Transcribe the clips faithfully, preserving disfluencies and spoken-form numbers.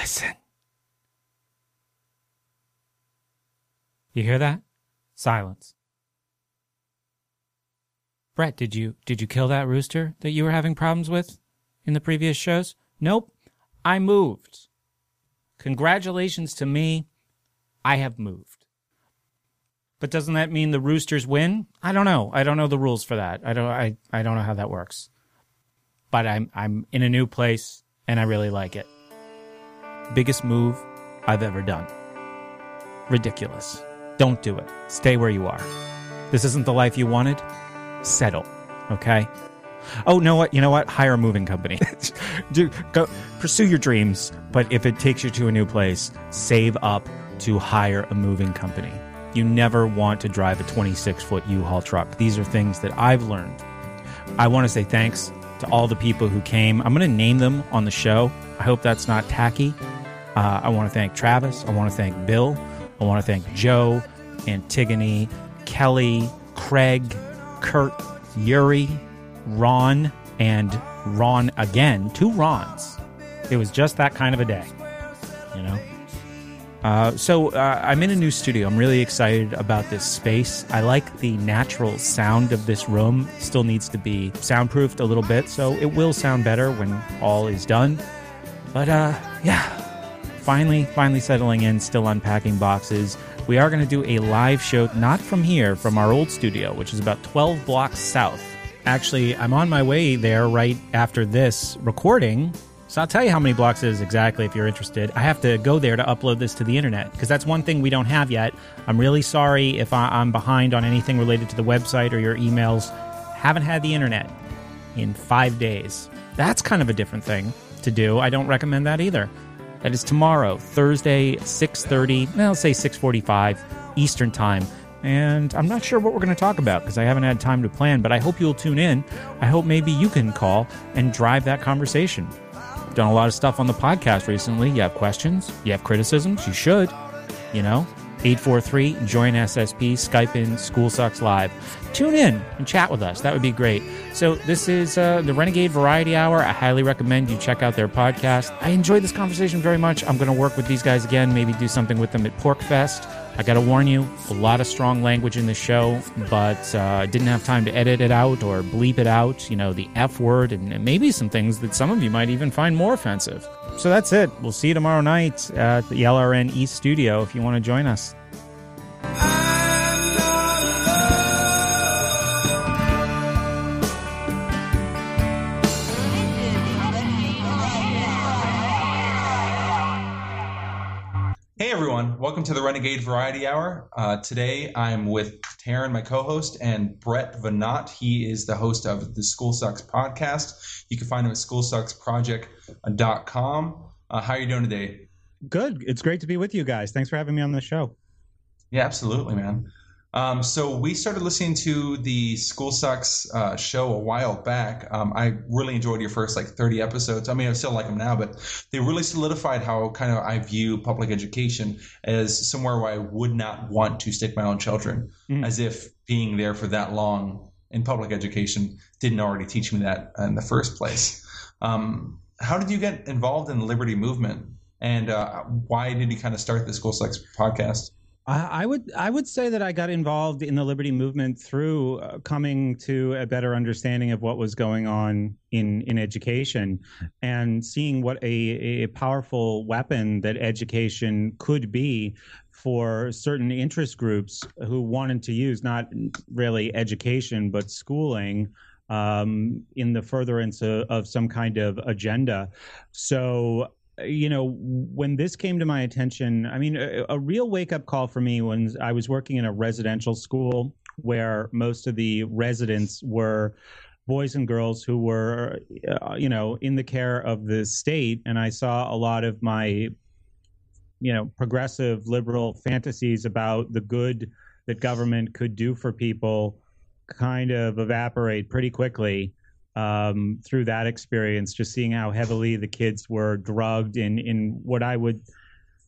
Listen. You hear that? Silence. Brett, did you did you kill that rooster that you were having problems with in the previous shows? Nope. I moved. Congratulations to me. I have moved. But doesn't that mean the Roosters win? I don't know. I don't know the rules for that. I don't I, I don't know how that works. But I'm I'm in a new place and I really like it. Biggest move I've ever done. Ridiculous. Don't do it. Stay where you are. This isn't the life you wanted. Settle. Okay? Oh, know what? You know what? Hire a moving company. Do go pursue your dreams, but if it takes you to a new place, save up to hire a moving company. You never want to drive a twenty-six foot U-Haul truck. These are things that I've learned. I want to say thanks to all the people who came. I'm going to name them on the show. I hope that's not tacky. Uh, I want to thank Travis. I want to thank Bill. I want to thank Joe, Antigone, Kelly, Craig, Kurt, Yuri, Ron, and Ron again. Two Rons. It was just that kind of a day, you know? Uh, so uh, I'm in a new studio. I'm really excited about this space. I like the natural sound of this room. Still needs to be soundproofed a little bit, so it will sound better when all is done. But uh, yeah, finally, finally settling in, still unpacking boxes. We are going to do a live show, not from here, from our old studio, which is about twelve blocks south. Actually, I'm on my way there right after this recording. So I'll tell you how many blocks it is exactly if you're interested. I have to go there to upload this to the internet because that's one thing we don't have yet. I'm really sorry if I, I'm behind on anything related to the website or your emails. Haven't had the internet in five days. That's kind of a different thing to do. I don't recommend that either. That is tomorrow, Thursday, six thirty, well, let's say six forty-five Eastern Time. And I'm not sure what we're going to talk about because I haven't had time to plan, but I hope you'll tune in. I hope maybe you can call and drive that conversation. Done a lot of stuff on the podcast recently. You have questions, you have criticisms, you should, you know, eight four three, join S S P, Skype in, School Sucks Live. Tune in and chat with us. That would be great. So this is uh, the Renegade Variety Hour. I highly recommend you check out their podcast. I enjoyed this conversation very much. I'm going to work with these guys again, maybe do something with them at PorkFest. I got to warn you, a lot of strong language in the show, but uh, I didn't have time to edit it out or bleep it out, you know, the F word, and, and maybe some things that some of you might even find more offensive. So that's it. We'll see you tomorrow night at the L R N East Studio if you want to join us. Hey everyone, welcome to the Renegade Variety Hour. Uh, today I'm with Taryn, my co-host, and Brett Venat. He is the host of the School Sucks podcast. You can find him at school sucks project dot com. Uh, how are you doing today? Good. It's great to be with you guys. Thanks for having me on the show. Yeah, absolutely, man. Um, so we started listening to the School Sucks uh, show a while back. Um, I really enjoyed your first like thirty episodes. I mean, I still like them now, but they really solidified how kind of I view public education as somewhere where I would not want to stick my own children, mm. as if being there for that long in public education didn't already teach me that in the first place. Um, how did you get involved in the Liberty movement, and uh, why did you kind of start the School Sucks podcast? I would I would say that I got involved in the Liberty movement through uh, coming to a better understanding of what was going on in, in education and seeing what a, a powerful weapon that education could be for certain interest groups who wanted to use not really education but schooling um, in the furtherance of, of some kind of agenda. So you know, when this came to my attention, I mean, a, a real wake-up call for me when I was working in a residential school where most of the residents were boys and girls who were, uh, you know, in the care of the state. And I saw a lot of my, you know, progressive liberal fantasies about the good that government could do for people kind of evaporate pretty quickly. Um, through that experience, just seeing how heavily the kids were drugged in, in what I would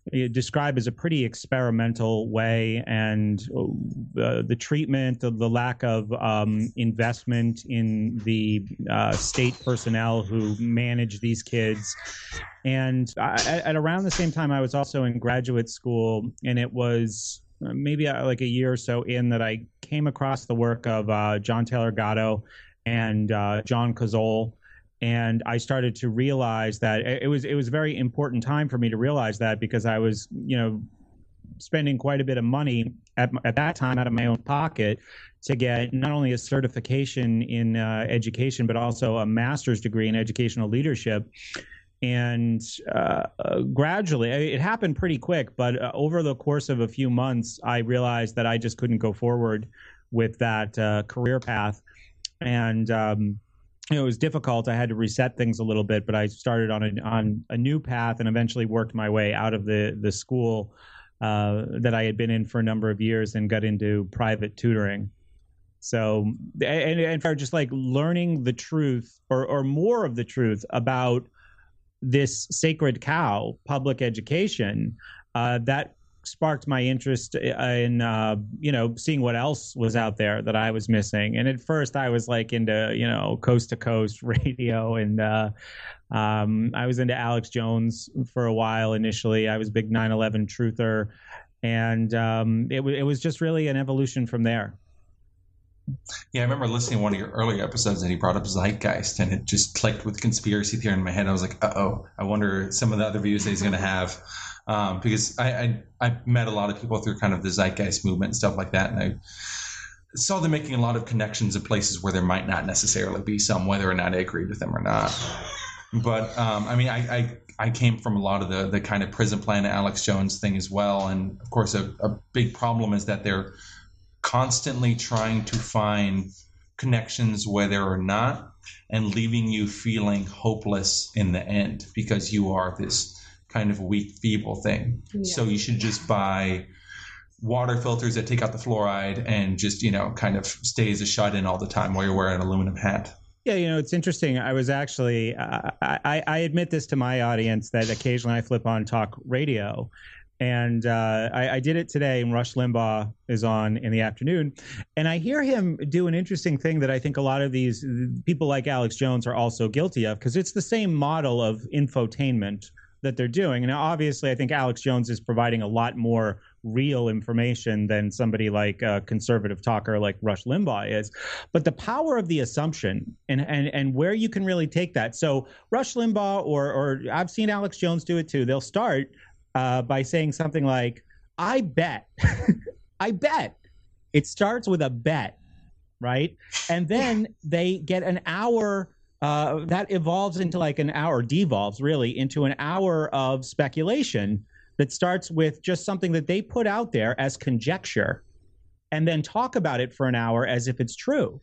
describe as a pretty experimental way, and uh, the treatment, the, the lack of um, investment in the uh, state personnel who manage these kids. And I, at around the same time, I was also in graduate school, and it was maybe like a year or so in that I came across the work of uh, John Taylor Gatto and uh, John Cazole. And I started to realize that it was it was a very important time for me to realize that, because I was, you know, spending quite a bit of money at, at that time out of my own pocket to get not only a certification in uh, education, but also a master's degree in educational leadership. And uh, uh, gradually, it happened pretty quick, but uh, over the course of a few months, I realized that I just couldn't go forward with that uh, career path. And um You know, it was difficult. I had to reset things a little bit, but I started on a on a new path and eventually worked my way out of the the school uh, that I had been in for a number of years and got into private tutoring. So, and, and for just like learning the truth, or or more of the truth about this sacred cow, public education, uh, that sparked my interest in, uh, you know, seeing what else was out there that I was missing. And at first I was like into, you know, coast to coast radio, and uh, um, I was into Alex Jones for a while initially. I was a big nine eleven truther, and um, it, w- it was just really an evolution from there. Yeah, I remember listening to one of your earlier episodes and he brought up Zeitgeist, and it just clicked with conspiracy theory in my head. I was like, uh-oh, I wonder some of the other views that he's going to have. Um, because I, I I met a lot of people through kind of the Zeitgeist movement and stuff like that, and I saw them making a lot of connections in places where there might not necessarily be some, whether or not I agreed with them or not. But um, I mean, I, I I came from a lot of the the kind of Prison Planet Alex Jones thing as well, and of course a, a big problem is that they're constantly trying to find connections where there are not, and leaving you feeling hopeless in the end because you are this kind of weak, feeble thing. Yeah. So you should just buy water filters that take out the fluoride and just, you know, kind of stay as a shut-in all the time while you're wearing an aluminum hat. Yeah, you know, it's interesting. I was actually, uh, I, I admit this to my audience that occasionally I flip on talk radio. And uh, I, I did it today, and Rush Limbaugh is on in the afternoon. And I hear him do an interesting thing that I think a lot of these people like Alex Jones are also guilty of, because it's the same model of infotainment that they're doing. And obviously, I think Alex Jones is providing a lot more real information than somebody like a conservative talker like Rush Limbaugh is. But the power of the assumption and and and where you can really take that. So Rush Limbaugh, or or I've seen Alex Jones do it too. They'll start uh, by saying something like, "I bet," "I bet." It starts with a bet, right? And then they get an hour. Uh, that evolves into like an hour, devolves really into an hour of speculation that starts with just something that they put out there as conjecture, and then talk about it for an hour as if it's true.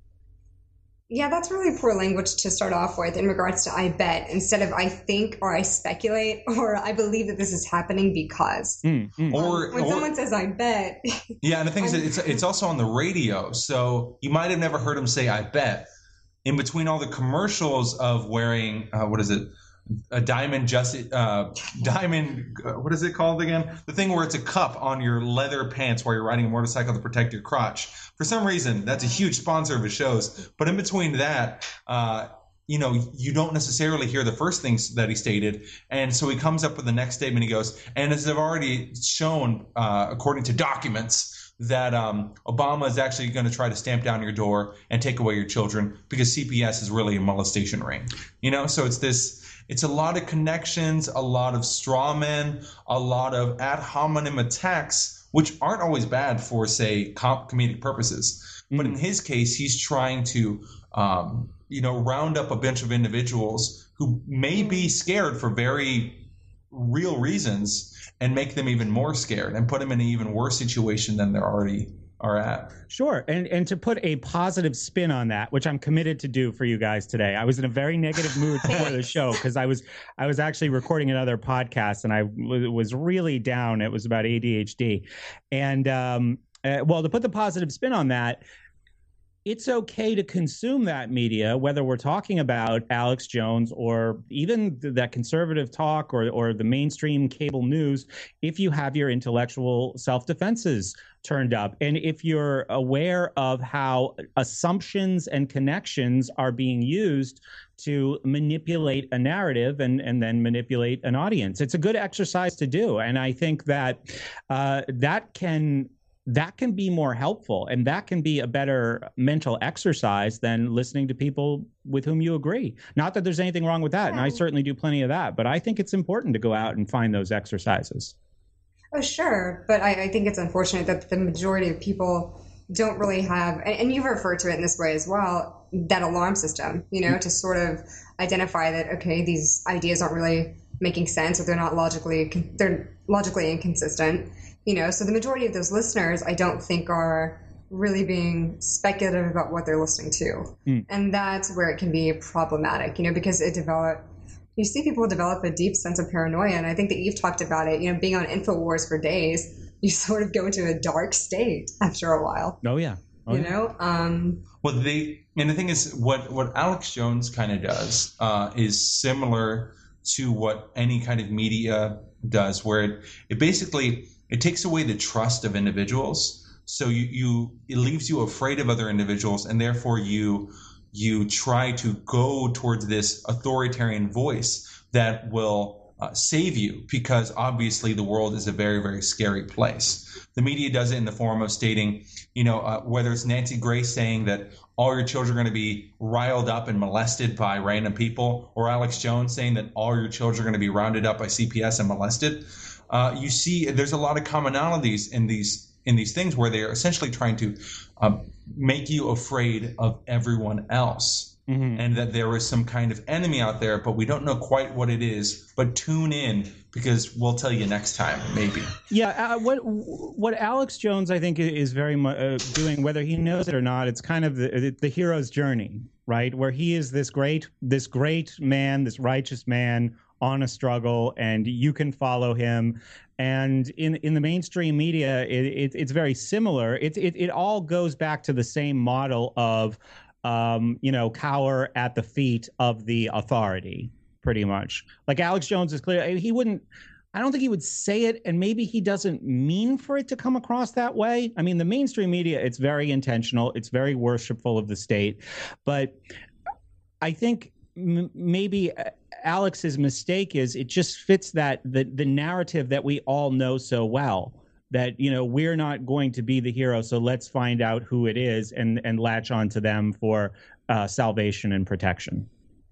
Yeah, that's really poor language to start off with in regards to "I bet" instead of "I think" or "I speculate" or "I believe that this is happening because." Mm, mm. Or when or, someone says "I bet." Yeah, and the thing is, that it's it's also on the radio, so you might have never heard him say "I bet." In between all the commercials of wearing, uh, what is it, a diamond, just uh, diamond, uh, what is it called again? The thing where it's a cup on your leather pants while you're riding a motorcycle to protect your crotch. For some reason, that's a huge sponsor of his shows. But in between that, uh, you know, you don't necessarily hear the first things that he stated. And so he comes up with the next statement. He goes, and as I've already shown, uh, according to documents, that um, Obama is actually going to try to stamp down your door and take away your children because C P S is really a molestation ring. You know, so it's this, it's a lot of connections, a lot of straw men, a lot of ad hominem attacks, which aren't always bad for, say, com- comedic purposes. Mm. But in his case, he's trying to, um, you know, round up a bunch of individuals who may be scared for very real reasons and make them even more scared and put them in an even worse situation than they're already are at. Sure. And and to put a positive spin on that, which I'm committed to do for you guys today. I was in a very negative mood before the show because I was I was actually recording another podcast and I w- was really down. It was about A D H D. And um, uh, well, to put the positive spin on that, it's okay to consume that media, whether we're talking about Alex Jones or even that conservative talk or, or the mainstream cable news, if you have your intellectual self-defenses turned up. And if you're aware of how assumptions and connections are being used to manipulate a narrative and, and then manipulate an audience. It's a good exercise to do. And I think that uh, that can that can be more helpful, and that can be a better mental exercise than listening to people with whom you agree. Not that there's anything wrong with that, and I certainly do plenty of that, but I think it's important to go out and find those exercises. Oh, sure. But I, I think it's unfortunate that the majority of people don't really have, and, and you've referred to it in this way as well, that alarm system, you know, to sort of identify that, okay, these ideas aren't really making sense, or they're not logically, they're logically inconsistent, you know. So the majority of those listeners, I don't think, are really being speculative about what they're listening to. Mm. And that's where it can be problematic, you know, because it develop, you see people develop a deep sense of paranoia. And I think that you've talked about it, you know, being on InfoWars for days, you sort of go into a dark state after a while. Oh, yeah. Oh, you yeah. know? Um, well, they, and the thing is, what, what Alex Jones kind of does uh, is similar to what any kind of media does, where it, it basically, it takes away the trust of individuals. So you, you it leaves you afraid of other individuals, and therefore you you try to go towards this authoritarian voice that will uh, save you, because obviously the world is a very, very scary place. The media does it in the form of stating, you know, uh, whether it's Nancy Grace saying that all your children are going to be riled up and molested by random people, or Alex Jones saying that all your children are going to be rounded up by C P S and molested. Uh, you see, there's a lot of commonalities in these in these things where they are essentially trying to um, make you afraid of everyone else, mm-hmm. and that there is some kind of enemy out there, but we don't know quite what it is. But tune in, because we'll tell you next time, maybe. Yeah, uh, what what Alex Jones, I think, is very much uh, doing, whether he knows it or not, it's kind of the, the hero's journey, right? Where he is this great this great man, this righteous man on a struggle, and you can follow him. And in in the mainstream media, it, it, it's very similar. It, it it all goes back to the same model of, um, you know, cower at the feet of the authority, pretty much. Like Alex Jones is clear. He wouldn't, I don't think he would say it, and maybe he doesn't mean for it to come across that way. I mean, the mainstream media, it's very intentional. It's very worshipful of the state. But I think m- maybe Alex's mistake is it just fits that the the narrative that we all know so well, that, you know, we're not going to be the hero, so let's find out who it is and and latch onto them for uh, salvation and protection.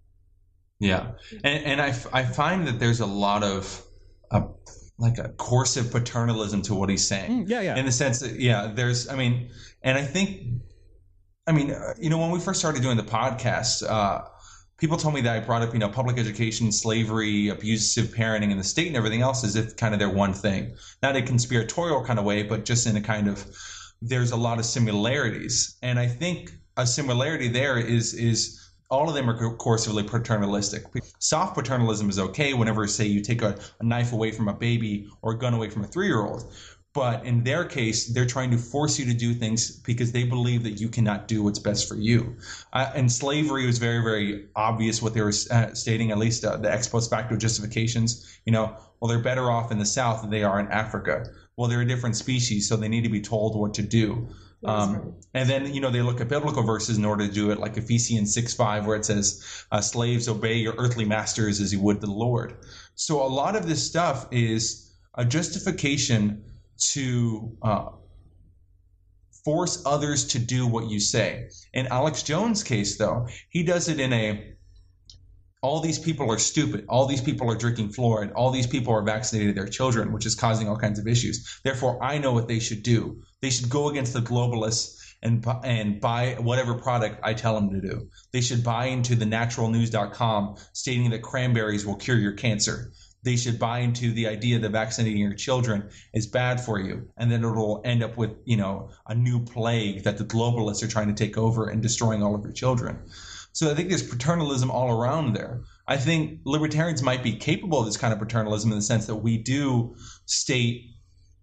Yeah, and and I, I find that there's a lot of uh, like a coercive paternalism to what he's saying. Mm, yeah, yeah. In the sense that, yeah, there's, I mean, and I think, I mean, uh, you know, when we first started doing the podcast, uh, people told me that I brought up, you know, public education, slavery, abusive parenting in the state and everything else as if kind of they're one thing. Not a conspiratorial kind of way, but just in a kind of, there's a lot of similarities. And I think a similarity there is, is all of them are coercively paternalistic. Soft paternalism is okay whenever, say, you take a, a knife away from a baby or a gun away from a three-year-old. But in their case, they're trying to force you to do things because they believe that you cannot do what's best for you. Uh, and slavery was very, very obvious what they were uh, stating, at least uh, the ex post facto justifications. You know, well, they're better off in the South than they are in Africa. Well, they're a different species, so they need to be told what to do. Um, and then, you know, they look at biblical verses in order to do it, like Ephesians six five, where it says, uh, slaves, obey your earthly masters as you would the Lord. So a lot of this stuff is a justification to uh, force others to do what you say. In Alex Jones' case, though, he does it in a, all these people are stupid, all these people are drinking fluoride, all these people are vaccinating their children, which is causing all kinds of issues. Therefore, I know what they should do. They should go against the globalists and and buy whatever product I tell them to do. They should buy into the natural news dot com stating that cranberries will cure your cancer. They should buy into the idea that vaccinating your children is bad for you, and then it'll end up with, you know, a new plague that the globalists are trying to take over and destroying all of your children. So I think there's paternalism all around there. I think libertarians might be capable of this kind of paternalism in the sense that we do state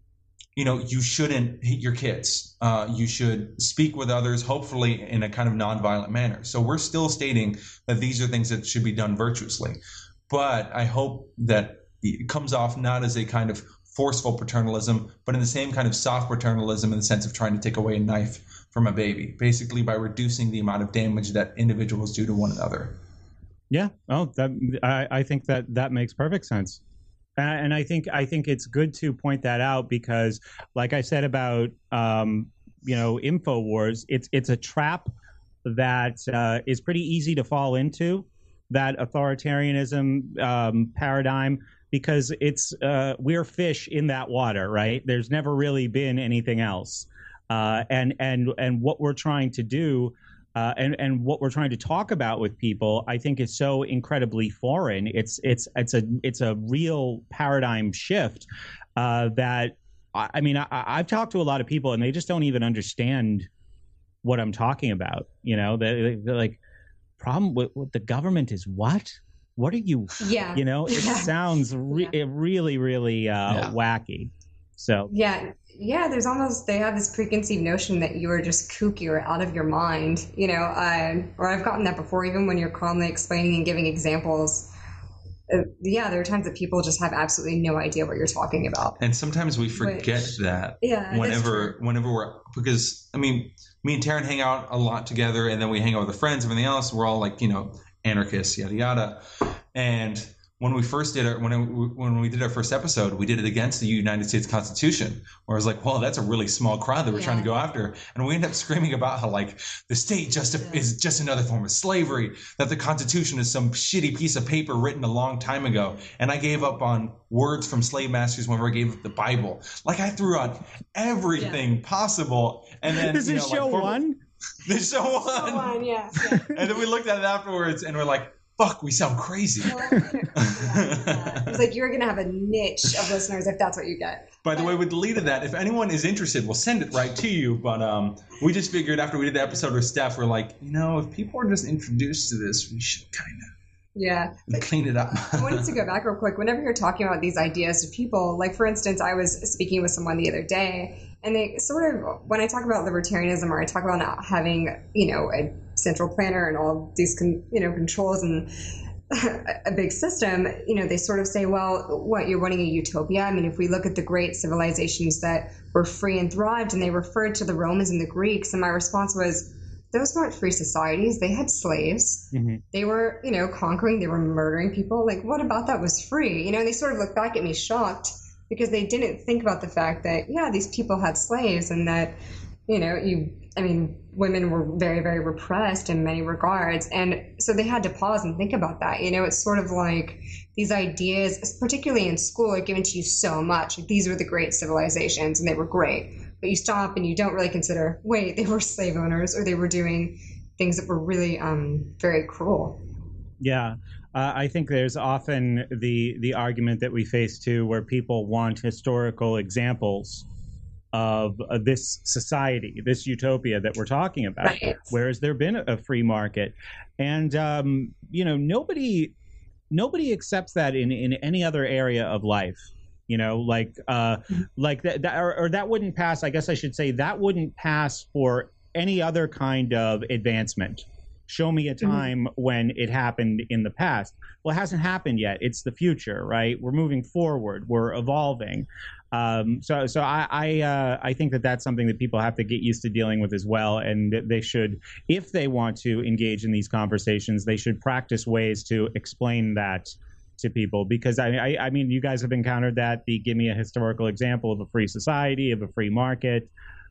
you know, you shouldn't hit your kids. Uh, you should speak with others, hopefully in a kind of nonviolent manner. So we're still stating that these are things that should be done virtuously. But I hope that it comes off not as a kind of forceful paternalism, but in the same kind of soft paternalism in the sense of trying to take away a knife from a baby, basically by reducing the amount of damage that individuals do to one another. Yeah. Oh, that I, I think that that makes perfect sense. And I think I think it's good to point that out because, like I said about um, you know InfoWars, it's it's a trap that uh, is pretty easy to fall into, that authoritarianism um, paradigm, because it's uh, we're fish in that water, right? There's never really been anything else, uh, and and and what we're trying to do. Uh, and and what we're trying to talk about with people, I think, is so incredibly foreign. It's it's it's a it's a real paradigm shift uh, that I mean I, I've talked to a lot of people and they just don't even understand what I'm talking about. You know, they, they're like, problem with, with the government is what? What are you? Yeah. You know, it yeah. sounds re- yeah. it really really uh, yeah. wacky. So yeah. Yeah, there's almost, they have this preconceived notion that you are just kooky or out of your mind, you know, uh, or I've gotten that before, even when you're calmly explaining and giving examples. Uh, yeah, there are times that people just have absolutely no idea what you're talking about. And sometimes we forget Which, that yeah, whenever, whenever we're, because, I mean, me and Taryn hang out a lot together and then we hang out with the friends, everything else, we're all like, you know, anarchists, yada, yada. And when we first did it, when it, when we did our first episode, we did it against the United States Constitution, where I was like, well, that's a really small crowd that we're yeah. trying to go after. And we ended up screaming about how, like, the state just yeah. is just another form of slavery, that the Constitution is some shitty piece of paper written a long time ago. And I gave up on words from slave masters whenever I gave up the Bible. Like, I threw out everything yeah. possible. And then, this you is know, show like, one? This is show one. Show one, yeah. yeah. And then we looked at it afterwards and we're like, fuck, we sound crazy. Well, yeah, yeah. It's like you're going to have a niche of listeners if that's what you get. By the way, we deleted that. If anyone is interested, we'll send it right to you. But um, we just figured after we did the episode with Steph, we're like, you know, if people are just introduced to this, we should kind of yeah clean it up. I wanted to go back real quick. Whenever you're talking about these ideas to people, like, for instance, I was speaking with someone the other day, and they sort of, when I talk about libertarianism or I talk about not having, you know, a central planner and all these, con- you know, controls and a big system, you know, they sort of say, well, what, you're running a utopia? I mean, if we look at the great civilizations that were free and thrived, and they referred to the Romans and the Greeks, and my response was, those weren't free societies. They had slaves. Mm-hmm. They were, you know, conquering, they were murdering people. Like, what about that was free? You know, and they sort of look back at me shocked because they didn't think about the fact that, yeah, these people had slaves and that, you know, you, I mean, women were very, very repressed in many regards. And so they had to pause and think about that. You know, it's sort of like these ideas, particularly in school, are given to you so much. Like, these were the great civilizations and they were great. But you stop and you don't really consider, wait, they were slave owners or they were doing things that were really um, very cruel. Yeah. Uh, I think there's often the the argument that we face too, where people want historical examples of uh, this society, this utopia that we're talking about, right. where has there been a free market? And, um, you know, nobody nobody accepts that in, in any other area of life. You know, like uh, like that, that or, or that wouldn't pass. I guess I should say that wouldn't pass for any other kind of advancement. Show me a time mm-hmm. when it happened in the past. Well, it hasn't happened yet. It's the future, right? We're moving forward. We're evolving. Um, so, so I, I, uh, I think that that's something that people have to get used to dealing with as well. And they should, if they want to engage in these conversations, they should practice ways to explain that to people. Because I, I, I mean, you guys have encountered that. The give me a historical example of a free society, of a free market.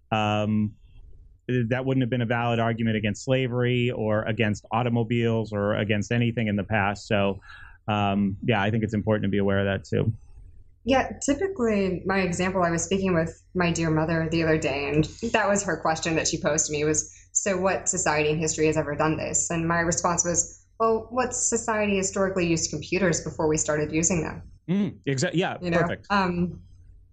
Um, that wouldn't have been a valid argument against slavery or against automobiles or against anything in the past. So, um, yeah, I think it's important to be aware of that too. Yeah, typically my example, I was speaking with my dear mother the other day, and that was her question that she posed to me was, so what society in history has ever done this? And my response was, well, what society historically used computers before we started using them? Mm, exactly. Yeah, you know? Perfect. Um,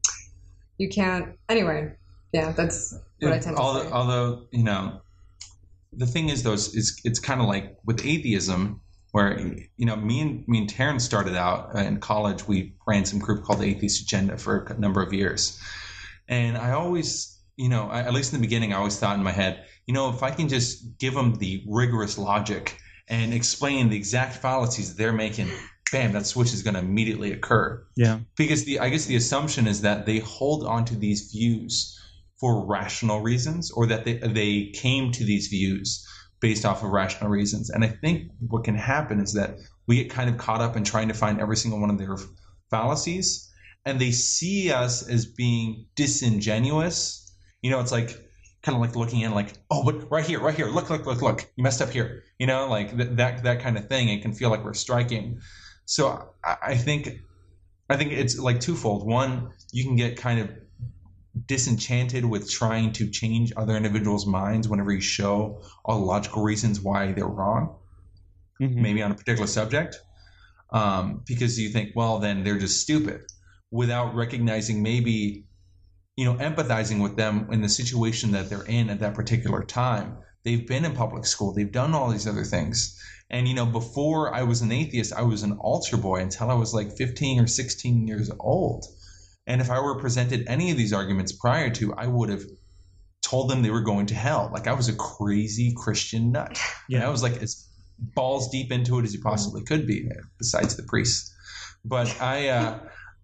you can't, anyway, yeah, that's what yeah, I tend to although, say. Although, you know, the thing is, though, is, is it's kind of like with atheism, where, you know, me and me and Taryn started out in college. We ran some group called the Atheist Agenda for a number of years. And I always, you know, at least in the beginning, I always thought in my head, you know, if I can just give them the rigorous logic and explain the exact fallacies they're making, bam, that switch is going to immediately occur. Yeah. Because the I guess the assumption is that they hold on to these views for rational reasons, or that they they came to these views based off of rational reasons. And I think what can happen is that we get kind of caught up in trying to find every single one of their fallacies, and they see us as being disingenuous. You know, it's like kind of like looking in like, oh, but right here, right here, look, look, look, look, you messed up here. You know, like th- that that kind of thing. It can feel like we're striking. So I, I think I think it's like twofold. One, you can get kind of disenchanted with trying to change other individuals' minds whenever you show all the logical reasons why they're wrong, mm-hmm. maybe on a particular subject, um, because you think, well, then they're just stupid, without recognizing maybe, you know, empathizing with them in the situation that they're in at that particular time. They've been in public school. They've done all these other things. And, you know, before I was an atheist, I was an altar boy until I was like fifteen or sixteen years old. And if I were presented any of these arguments prior to, I would have told them they were going to hell. Like I was a crazy Christian nut. Yeah. And I was like as balls deep into it as you possibly could be, besides the priests. But I, uh,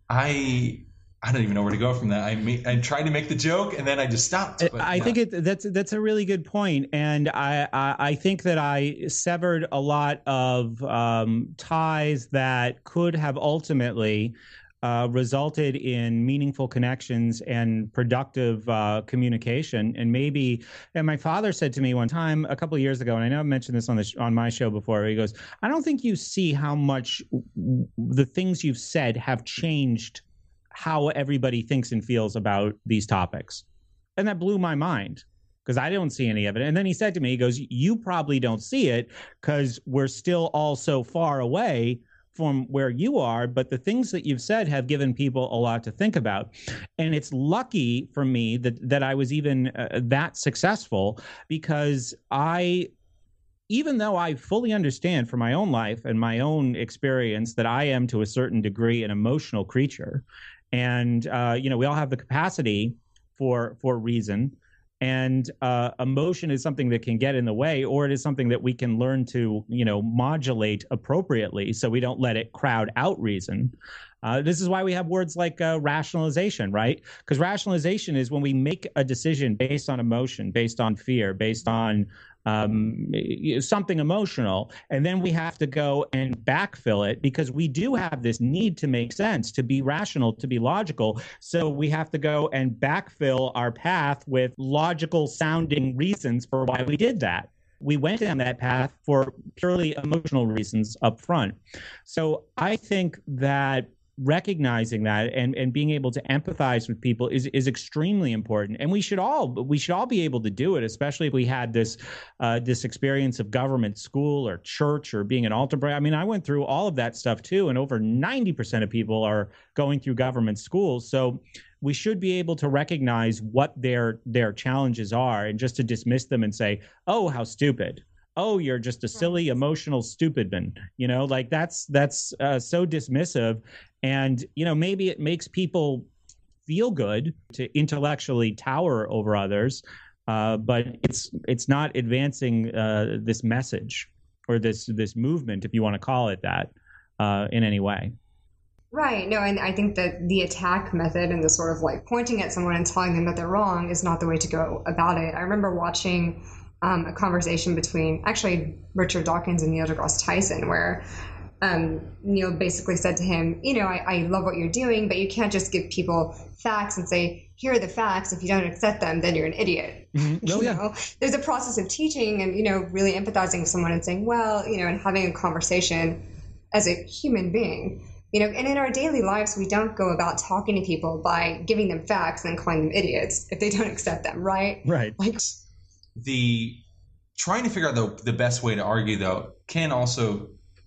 I, I don't even know where to go from that. I made, I tried to make the joke and then I just stopped. But, I yeah. think it, that's that's a really good point, and I, I I think that I severed a lot of um, ties that could have ultimately Uh, resulted in meaningful connections and productive uh, communication. And maybe, and my father said to me one time a couple of years ago, and I know I've mentioned this on the sh- on my show before, he goes, I don't think you see how much w- the things you've said have changed how everybody thinks and feels about these topics. And that blew my mind, because I don't see any of it. And then he said to me, he goes, you probably don't see it because we're still all so far away from where you are, but the things that you've said have given people a lot to think about. And it's lucky for me that that I was even uh, that successful, because I, even though I fully understand from my own life and my own experience that I am to a certain degree an emotional creature, and uh, you know, we all have the capacity for for reason. And uh, emotion is something that can get in the way, or it is something that we can learn to, you know, modulate appropriately so we don't let it crowd out reason. Uh, this is why we have words like uh, rationalization, right? Because rationalization is when we make a decision based on emotion, based on fear, based on um, something emotional, and then we have to go and backfill it because we do have this need to make sense, to be rational, to be logical. So we have to go and backfill our path with logical sounding reasons for why we did that. We went down that path for purely emotional reasons up front. So I think that recognizing that and, and being able to empathize with people is is extremely important, and we should all we should all be able to do it, especially if we had this uh, this experience of government school or church or being an altar boy. I mean, I went through all of that stuff too, and over ninety percent of people are going through government schools. So we should be able to recognize what their their challenges are, and just to dismiss them and say, "Oh, how stupid." Oh, you're just a silly, emotional, stupid man. You know, like that's that's uh, so dismissive. And, you know, maybe it makes people feel good to intellectually tower over others, uh, but it's it's not advancing uh, this message or this this movement, if you want to call it that, uh, in any way. Right. No, and I think that the attack method and the sort of like pointing at someone and telling them that they're wrong is not the way to go about it. I remember watching Um, a conversation between actually Richard Dawkins and Neil deGrasse Tyson, where um, Neil basically said to him, you know, I, I love what you're doing, but you can't just give people facts and say, here are the facts. If you don't accept them, then you're an idiot. Mm-hmm. Oh, you yeah. know? There's a process of teaching and, you know, really empathizing with someone and saying, well, you know, and having a conversation as a human being. You know, and in our daily lives, we don't go about talking to people by giving them facts and then calling them idiots if they don't accept them, right? Right. Like, the trying to figure out the, the best way to argue, though, can also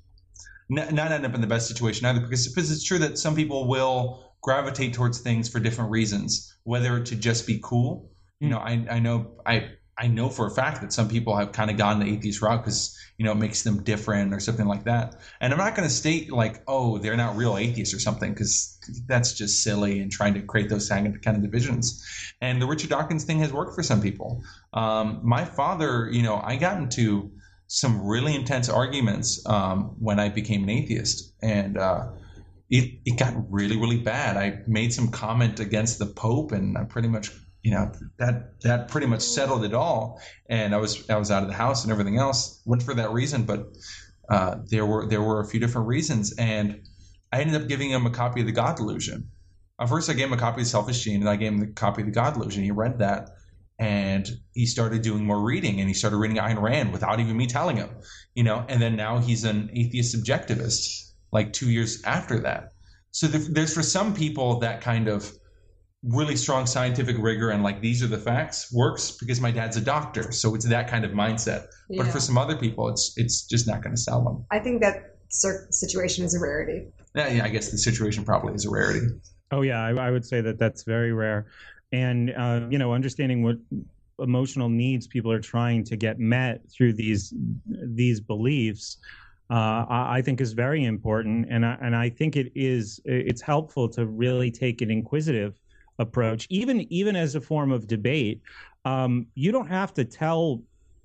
n- not end up in the best situation either, because, because it's true that some people will gravitate towards things for different reasons, whether to just be cool. You know, I, I know I I know for a fact that some people have kind of gone the atheist route because, you know, it makes them different or something like that. And I'm not going to state like, oh, they're not real atheists or something, because that's just silly and trying to create those kind of, kind of divisions. And the Richard Dawkins thing has worked for some people. Um, my father, you know, I got into some really intense arguments um, when I became an atheist. And uh, it, it got really, really bad. I made some comment against the Pope, and I pretty much You know, that that pretty much settled it all, and I was I was out of the house and everything else. Went for that reason, but uh, there were there were a few different reasons, and I ended up giving him a copy of The God Delusion. Uh, first, I gave him a copy of Selfish Gene, and I gave him the copy of The God Delusion. He read that, and he started doing more reading, and he started reading Ayn Rand without even me telling him. You know, and then now he's an atheist subjectivist. Like two years after that, so there, there's for some people that kind of really strong scientific rigor and like these are the facts works because my dad's a doctor, so it's that kind of mindset. Yeah. But for some other people, it's it's just not going to sell them. I think that situation is a rarity. Yeah, yeah, I guess the situation probably is a rarity. Oh yeah, I, I would say that that's very rare, and uh, you know, understanding what emotional needs people are trying to get met through these these beliefs. Uh, I think is very important, and I, and I think it is it's helpful to really take an inquisitive approach, even even as a form of debate. Um, you don't have to tell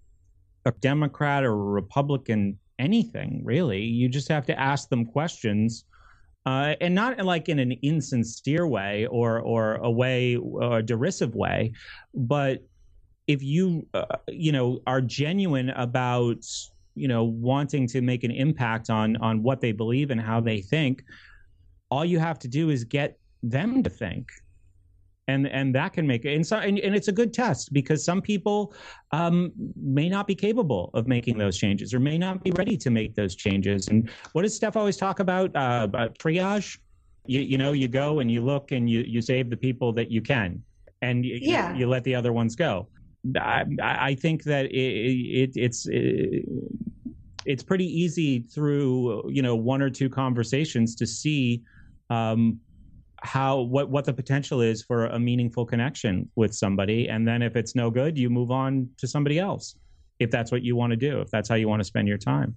a Democrat or a Republican anything, really. You just have to ask them questions, uh, and not like in an insincere way or or a way, a derisive way, but if you uh, you know are genuine about you know wanting to make an impact on on what they believe and how they think, all you have to do is get them to think. And and that can make it, and, so, and, and it's a good test because some people um, may not be capable of making those changes or may not be ready to make those changes. And what does Steph always talk about? Uh, about triage? You, you know, you go and you look and you, you save the people that you can, and you, yeah. you, you let the other ones go. I, I think that it, it, it's it, it's pretty easy through you know one or two conversations to see Um, how what what the potential is for a meaningful connection with somebody, and then if it's no good, you move on to somebody else if that's what you want to do, if that's how you want to spend your time.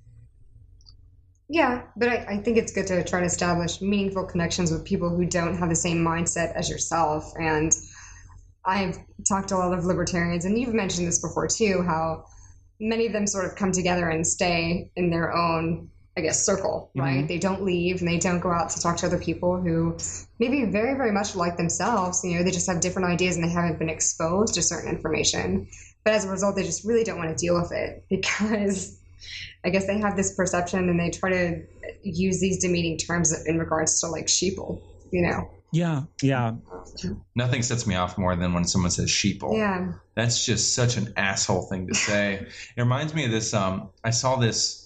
Yeah, but I, I think it's good to try to establish meaningful connections with people who don't have the same mindset as yourself. And I've talked to a lot of libertarians, and you've mentioned this before too, how many of them sort of come together and stay in their own, I guess, circle, right? Mm-hmm. They don't leave and they don't go out to talk to other people who maybe very, very much like themselves. You know, they just have different ideas and they haven't been exposed to certain information. But as a result, they just really don't want to deal with it because I guess they have this perception and they try to use these demeaning terms in regards to like sheeple, you know? Yeah, yeah. Nothing sets me off more than when someone says sheeple. Yeah. That's just such an asshole thing to say. It reminds me of this. Um, I saw this.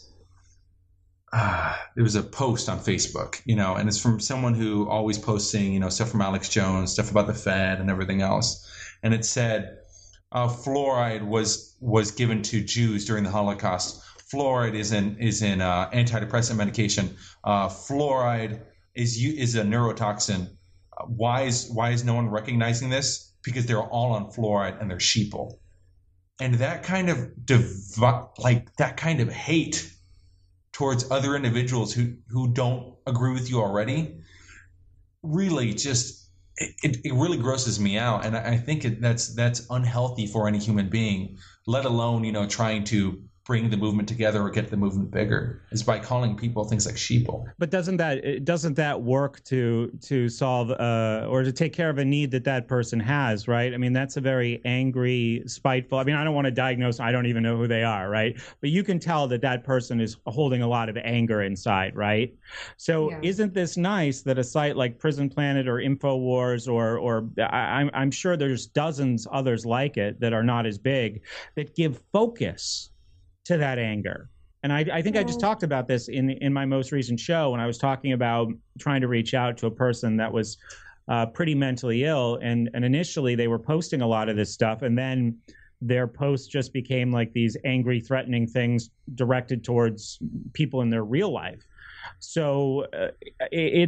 Uh, there was a post on Facebook, you know, and it's from someone who always posting, you know, stuff from Alex Jones, stuff about the Fed and everything else. And it said uh, fluoride was was given to Jews during the Holocaust. Fluoride is in is in uh, antidepressant medication. Uh, fluoride is is a neurotoxin. Uh, why is why is no one recognizing this? Because they're all on fluoride and they're sheeple. And that kind of div- like that kind of hate towards other individuals who, who don't agree with you already, really just it, it really grosses me out, and I, I think it, that's that's unhealthy for any human being. Let alone you know trying to bring the movement together or get the movement bigger is by calling people things like sheeple. But doesn't that doesn't that work to to solve uh, or to take care of a need that that person has, right? I mean, that's a very angry, spiteful. I mean, I don't want to diagnose. I don't even know who they are, right? But you can tell that that person is holding a lot of anger inside, right? So yeah. Isn't this nice that a site like Prison Planet or InfoWars or or I, I'm sure there's dozens others like it that are not as big that give focus to that anger. And I, I think I just talked about this in in my most recent show when I was talking about trying to reach out to a person that was uh, pretty mentally ill. And, and initially they were posting a lot of this stuff. And then their posts just became like these angry, threatening things directed towards people in their real life. So uh, it's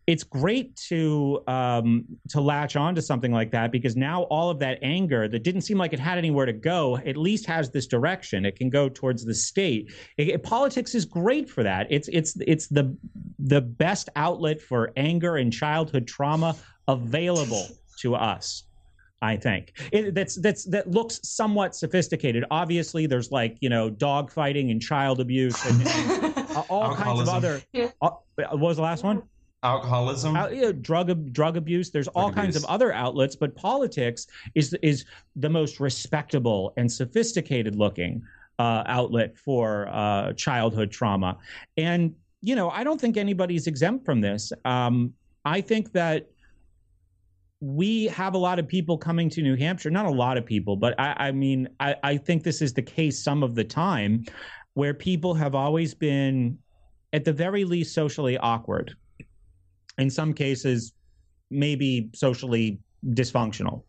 it's great to um, to latch on to something like that, because now all of that anger that didn't seem like it had anywhere to go at least has this direction. It can go towards the state. It, it, politics is great for that. It's it's it's the the best outlet for anger and childhood trauma available to us. I think it, that's that's that looks somewhat sophisticated. Obviously, there's like you know dog fighting and child abuse and, and all kinds of other. Yeah. Uh, what was the last one? Alcoholism, uh, you know, drug drug abuse. There's drug all abuse. kinds of other outlets, but politics is is the most respectable and sophisticated looking uh, outlet for uh, childhood trauma. And you know, I don't think anybody's exempt from this. Um, I think that we have a lot of people coming to New Hampshire. Not a lot of people, but I, I mean, I, I think this is the case some of the time, where people have always been, at the very least, socially awkward. In some cases, maybe socially dysfunctional.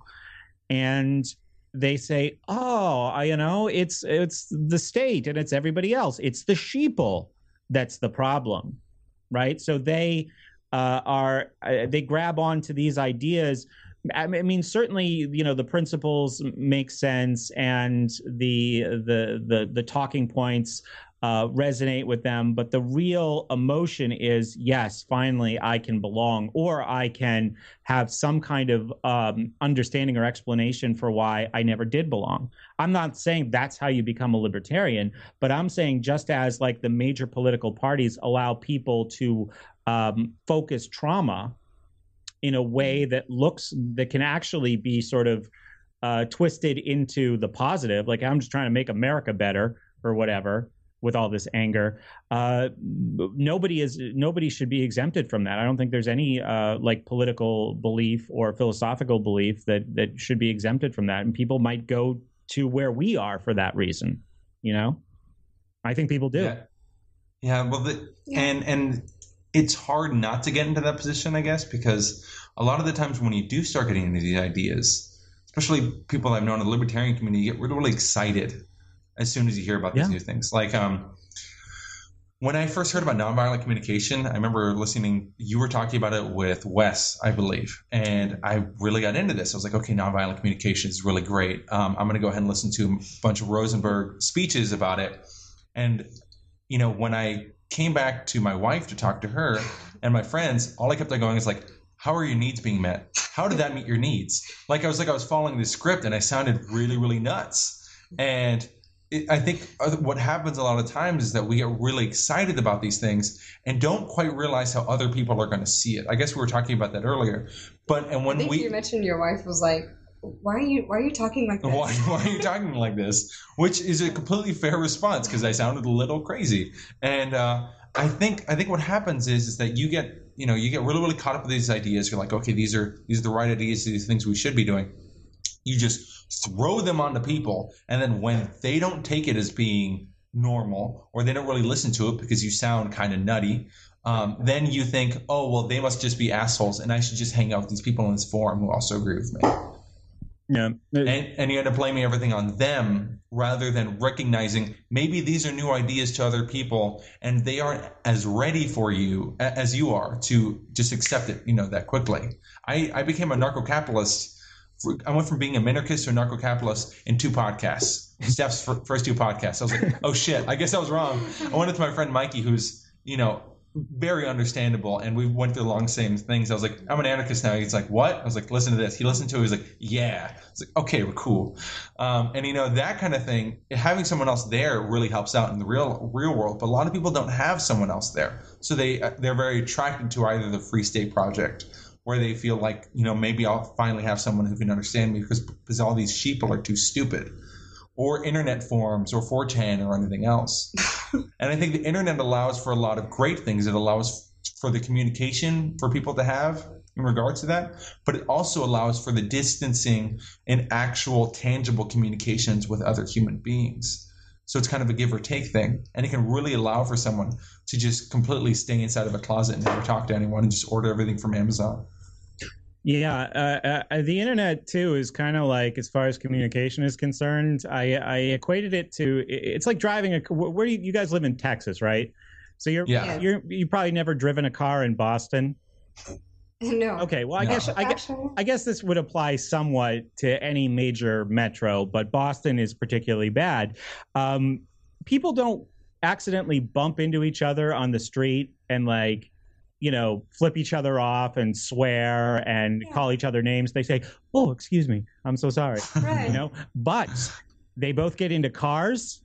And they say, oh, I, you know, it's it's the state and it's everybody else. It's the sheeple that's the problem, right? So they uh, are, uh, they grab onto these ideas. I mean, certainly, you know, the principles make sense and the the the, the talking points Uh, resonate with them, but the real emotion is, yes, finally I can belong, or I can have some kind of um, understanding or explanation for why I never did belong. I'm not saying that's how you become a libertarian, but I'm saying just as like the major political parties allow people to um, focus trauma in a way that looks, that can actually be sort of uh, twisted into the positive, like I'm just trying to make America better or whatever, with all this anger, uh, nobody is nobody should be exempted from that. I don't think there's any uh, like political belief or philosophical belief that that should be exempted from that. And people might go to where we are for that reason. You know, I think people do. Yeah, yeah well, the, yeah. and and it's hard not to get into that position, I guess, because a lot of the times when you do start getting into these ideas, especially people I've known in the libertarian community, you get really, really excited as soon as you hear about these yeah. new things. Like um, when I first heard about nonviolent communication, I remember listening, you were talking about it with Wes, I believe. And I really got into this. I was like, okay, nonviolent communication is really great. Um, I'm going to go ahead and listen to a bunch of Rosenberg speeches about it. And, you know, when I came back to my wife to talk to her and my friends, all I kept on going is like, how are your needs being met? How did that meet your needs? Like, I was like, I was following the script and I sounded really, really nuts. And I think what happens a lot of times is that we get really excited about these things and don't quite realize how other people are going to see it. I guess we were talking about that earlier. But and when I think we you mentioned your wife was like, "Why are you Why are you talking like this? Why, why are you talking like this?" Which is a completely fair response because I sounded a little crazy. And uh, I think I think what happens is is that you get you know you get really really caught up with these ideas. You're like, okay, these are these are the right ideas. These are things we should be doing. You just throw them onto people, and then when they don't take it as being normal, or they don't really listen to it because you sound kind of nutty, um, then you think, oh, well, they must just be assholes, and I should just hang out with these people in this forum who also agree with me. Yeah, and, and you end up blaming everything on them rather than recognizing maybe these are new ideas to other people, and they aren't as ready for you as you are to just accept it, you know, that quickly. I, I became a narco-capitalist. I went from being a minarchist to a narco-capitalist in two podcasts. Steph's first two podcasts. I was like, oh shit, I guess I was wrong. I went to my friend Mikey, who's, you know, very understandable, and we went through the long same things. I was like, I'm an anarchist now. He's like, what? I was like, listen to this. He listened to it. He was like, yeah. I was like, okay, we're cool. Um, and you know, that kind of thing, having someone else there really helps out in the real real world. But a lot of people don't have someone else there, so they they're very attracted to either the Free State Project, where they feel like, you know, maybe I'll finally have someone who can understand me because, because all these sheeple are too stupid, or internet forums or four chan or anything else. And I think the internet allows for a lot of great things. It allows for the communication for people to have in regards to that, but it also allows for the distancing and actual tangible communications with other human beings. So it's kind of a give or take thing. And it can really allow for someone to just completely stay inside of a closet and never talk to anyone and just order everything from Amazon. Yeah, uh, uh, the internet too is kind of like, as far as communication is concerned, I, I equated it to, it's like driving a. Where do you, you guys live in Texas, right? So you're yeah. you're you probably never driven a car in Boston. No. Okay, well, I No. guess I guess Actually, I guess this would apply somewhat to any major metro, but Boston is particularly bad. Um, people don't accidentally bump into each other on the street and like, you know, flip each other off and swear and Yeah. call each other names. They say, "Oh, excuse me, I'm so sorry," right. you know. But they both get into cars,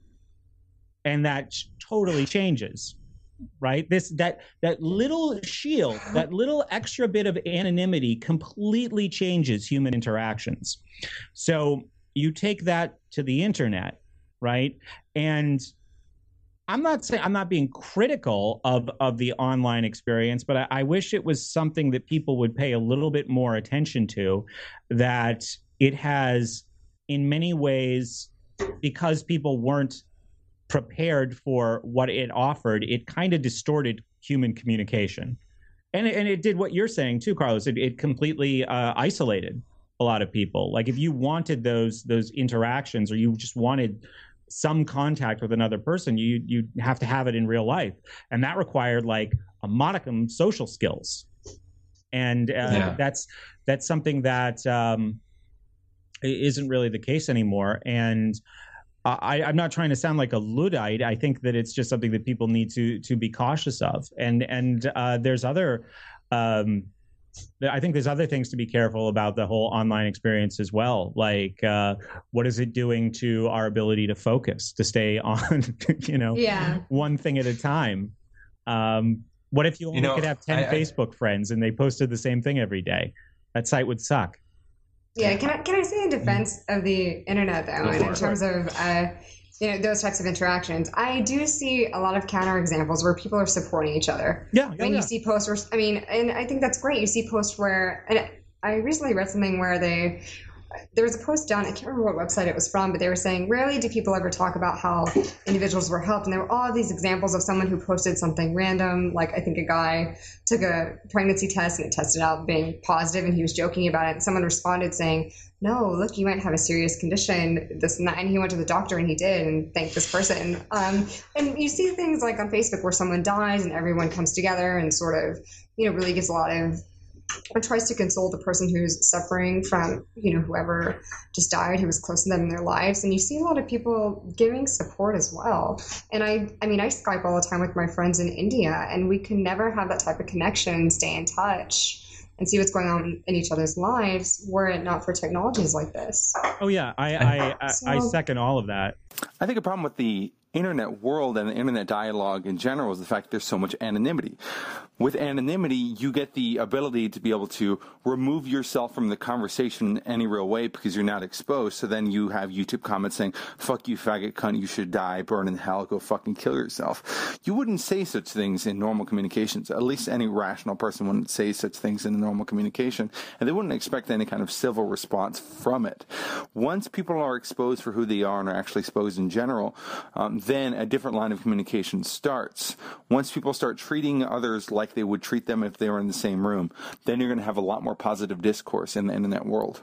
and that ch- totally changes. Right, this that that little shield, that little extra bit of anonymity completely changes human interactions. So you take that to the internet, right? And I'm not saying I'm not being critical of of the online experience, but I, I wish it was something that people would pay a little bit more attention to. That it has, in many ways, because people weren't prepared for what it offered, it kind of distorted human communication. And it, and it did what you're saying too, Carlos. It, it completely uh, isolated a lot of people. Like if you wanted those those interactions, or you just wanted some contact with another person, you you have to have it in real life, and that required like a modicum social skills. And uh, Yeah. that's that's something that um, isn't really the case anymore. And I, I'm not trying to sound like a Luddite. I think that it's just something that people need to to be cautious of. And and uh, there's other, um, I think there's other things to be careful about the whole online experience as well. Like, uh, what is it doing to our ability to focus, to stay on, you know, Yeah. one thing at a time? Um, what if you only You know, could have ten I- I- Facebook friends and they posted the same thing every day? That site would suck. Yeah, can I can I say in defense of the internet though, Go and for in it. terms of uh, you know those types of interactions, I do see a lot of counter examples where people are supporting each other. Yeah, I yeah, mean, yeah. you see posts where I mean, and I think that's great. You see posts where, and I recently read something where they. There was a post down, I can't remember what website it was from, but they were saying, rarely do people ever talk about how individuals were helped. And there were all of these examples of someone who posted something random. Like, I think a guy took a pregnancy test and it tested out being positive, and he was joking about it. And someone responded saying, no, look, you might have a serious condition, this and that. And he went to the doctor and he did, and thanked this person. Um, and you see things like on Facebook where someone dies and everyone comes together and sort of, you know, really gives a lot of, or tries to console the person who's suffering from, you know, whoever just died, who was close to them in their lives. And you see a lot of people giving support as well. And I, I mean, I Skype all the time with my friends in India, and we can never have that type of connection and stay in touch and see what's going on in each other's lives were it not for technologies like this. Oh yeah, I I, I, So- I second all of that. I think a problem with the internet world and the internet dialogue in general is the fact that there's so much anonymity. With anonymity, you get the ability to be able to remove yourself from the conversation in any real way because you're not exposed. So then you have YouTube comments saying, fuck you, faggot cunt, you should die, burn in hell, go fucking kill yourself. You wouldn't say such things in normal communications. At least any rational person wouldn't say such things in a normal communication, and they wouldn't expect any kind of civil response from it. Once people are exposed for who they are and are actually exposed in general, um, then a different line of communication starts. Once people start treating others like they would treat them if they were in the same room, then you're going to have a lot more positive discourse in the internet world.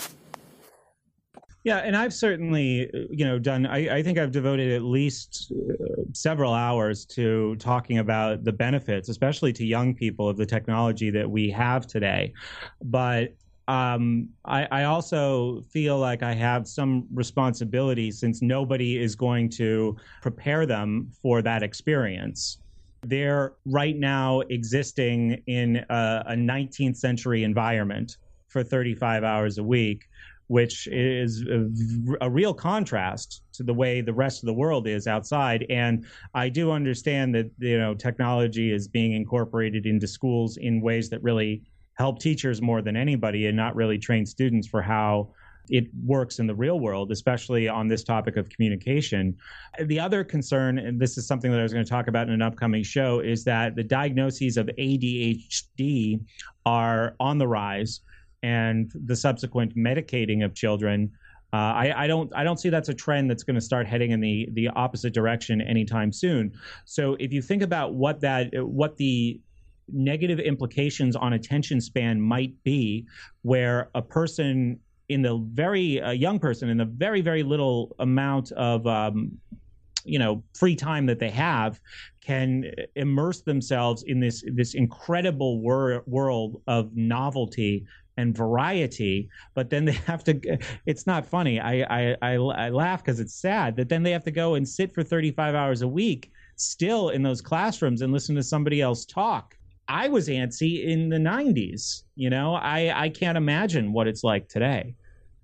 Yeah, and I've certainly, you know, done, I, I think I've devoted at least uh, several hours to talking about the benefits, especially to young people, of the technology that we have today. But um, I, I also feel like I have some responsibility, since nobody is going to prepare them for that experience. They're right now existing in a, a nineteenth century environment for thirty-five hours a week, which is a, a real contrast to the way the rest of the world is outside. And I do understand that, you know, technology is being incorporated into schools in ways that really help teachers more than anybody, and not really train students for how it works in the real world, especially on this topic of communication. The other concern, and this is something that I was going to talk about in an upcoming show, is that the diagnoses of A D H D are on the rise, and the subsequent medicating of children. Uh, I, I don't I don't see that's a trend that's going to start heading in the the opposite direction anytime soon. So if you think about what that what the negative implications on attention span might be, where a person in the very a young person in the very very little amount of um, you know, free time that they have can immerse themselves in this this incredible wor- world of novelty and variety, but then they have to, it's not funny. I, I, I, I laugh because it's sad that then they have to go and sit for thirty-five hours a week still in those classrooms and listen to somebody else talk. I was antsy in the nineties, you know, I, I can't imagine what it's like today.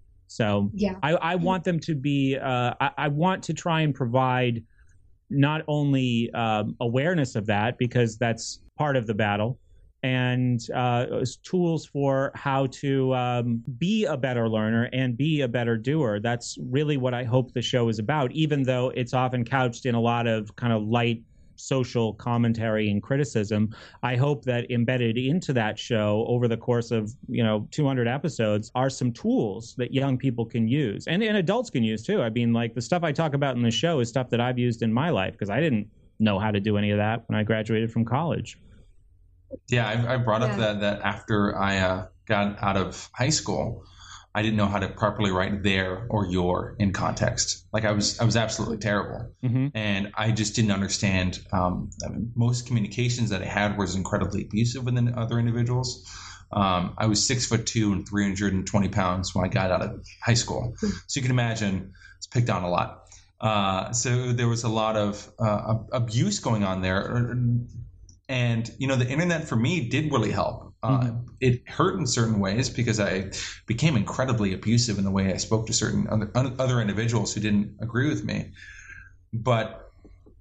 So yeah. I, I want them to be, uh, I, I want to try and provide not only um, awareness of that, because that's part of the battle, and uh, tools for how to um, be a better learner and be a better doer. That's really what I hope the show is about, even though it's often couched in a lot of kind of light social commentary and criticism. I hope that embedded into that show over the course of, you know, two hundred episodes are some tools that young people can use, and, and adults can use too. I mean, like the stuff I talk about in the show is stuff that I've used in my life because I didn't know how to do any of that when I graduated from college. Yeah, I, I brought up Yeah. that that after I uh, got out of high school, I didn't know how to properly write there or your in context. Like I was, I was absolutely terrible, Mm-hmm. and I just didn't understand. Um, I mean, most communications that I had was incredibly abusive with other individuals. Um, I was six foot two and three hundred twenty pounds when I got out of high school, so you can imagine it's picked on a lot. Uh, so there was a lot of uh, abuse going on there. And, you know, the internet for me did really help. Uh, Mm-hmm. It hurt in certain ways because I became incredibly abusive in the way I spoke to certain other, other individuals who didn't agree with me. But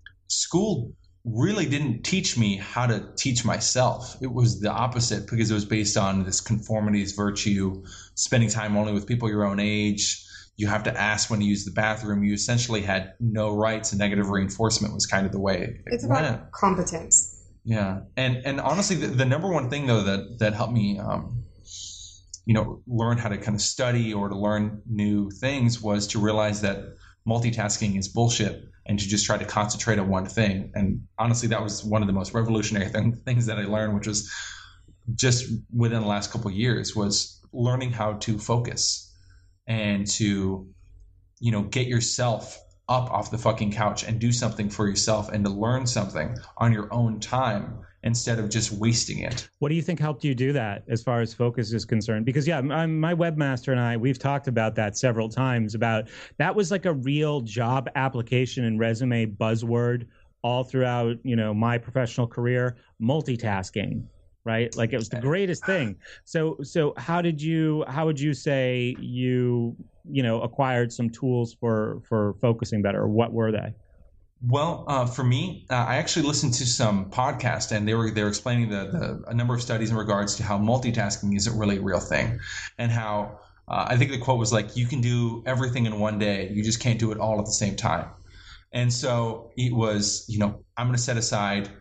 school really didn't teach me how to teach myself. It was the opposite because it was based on this conformities virtue, spending time only with people your own age. You have to ask when to use the bathroom. You essentially had no rights, and negative reinforcement was kind of the way it It's about went. competence. Yeah, and and honestly, the, the number one thing though that that helped me, um, you know, learn how to kind of study or to learn new things was to realize that multitasking is bullshit, and to just try to concentrate on one thing. And honestly, that was one of the most revolutionary thing, things that I learned, which was just within the last couple of years, was learning how to focus and to, you know, get yourself up off the fucking couch and do something for yourself and to learn something on your own time instead of just wasting it. What do you think helped you do that as far as focus is concerned? Because, yeah, my, my webmaster and I, we've talked about that several times, about that was like a real job application and resume buzzword all throughout, you know, my professional career, multitasking, right? Like it was the greatest thing. So, so how did you, how would you say you, you know, acquired some tools for, for focusing better? What were they? Well, uh, for me, uh, I actually listened to some podcast, and they were they were explaining the, the a number of studies in regards to how multitasking isn't really a real thing, and how uh, I think the quote was like, "You can do everything in one day, you just can't do it all at the same time." And so it was, you know, I'm going to set aside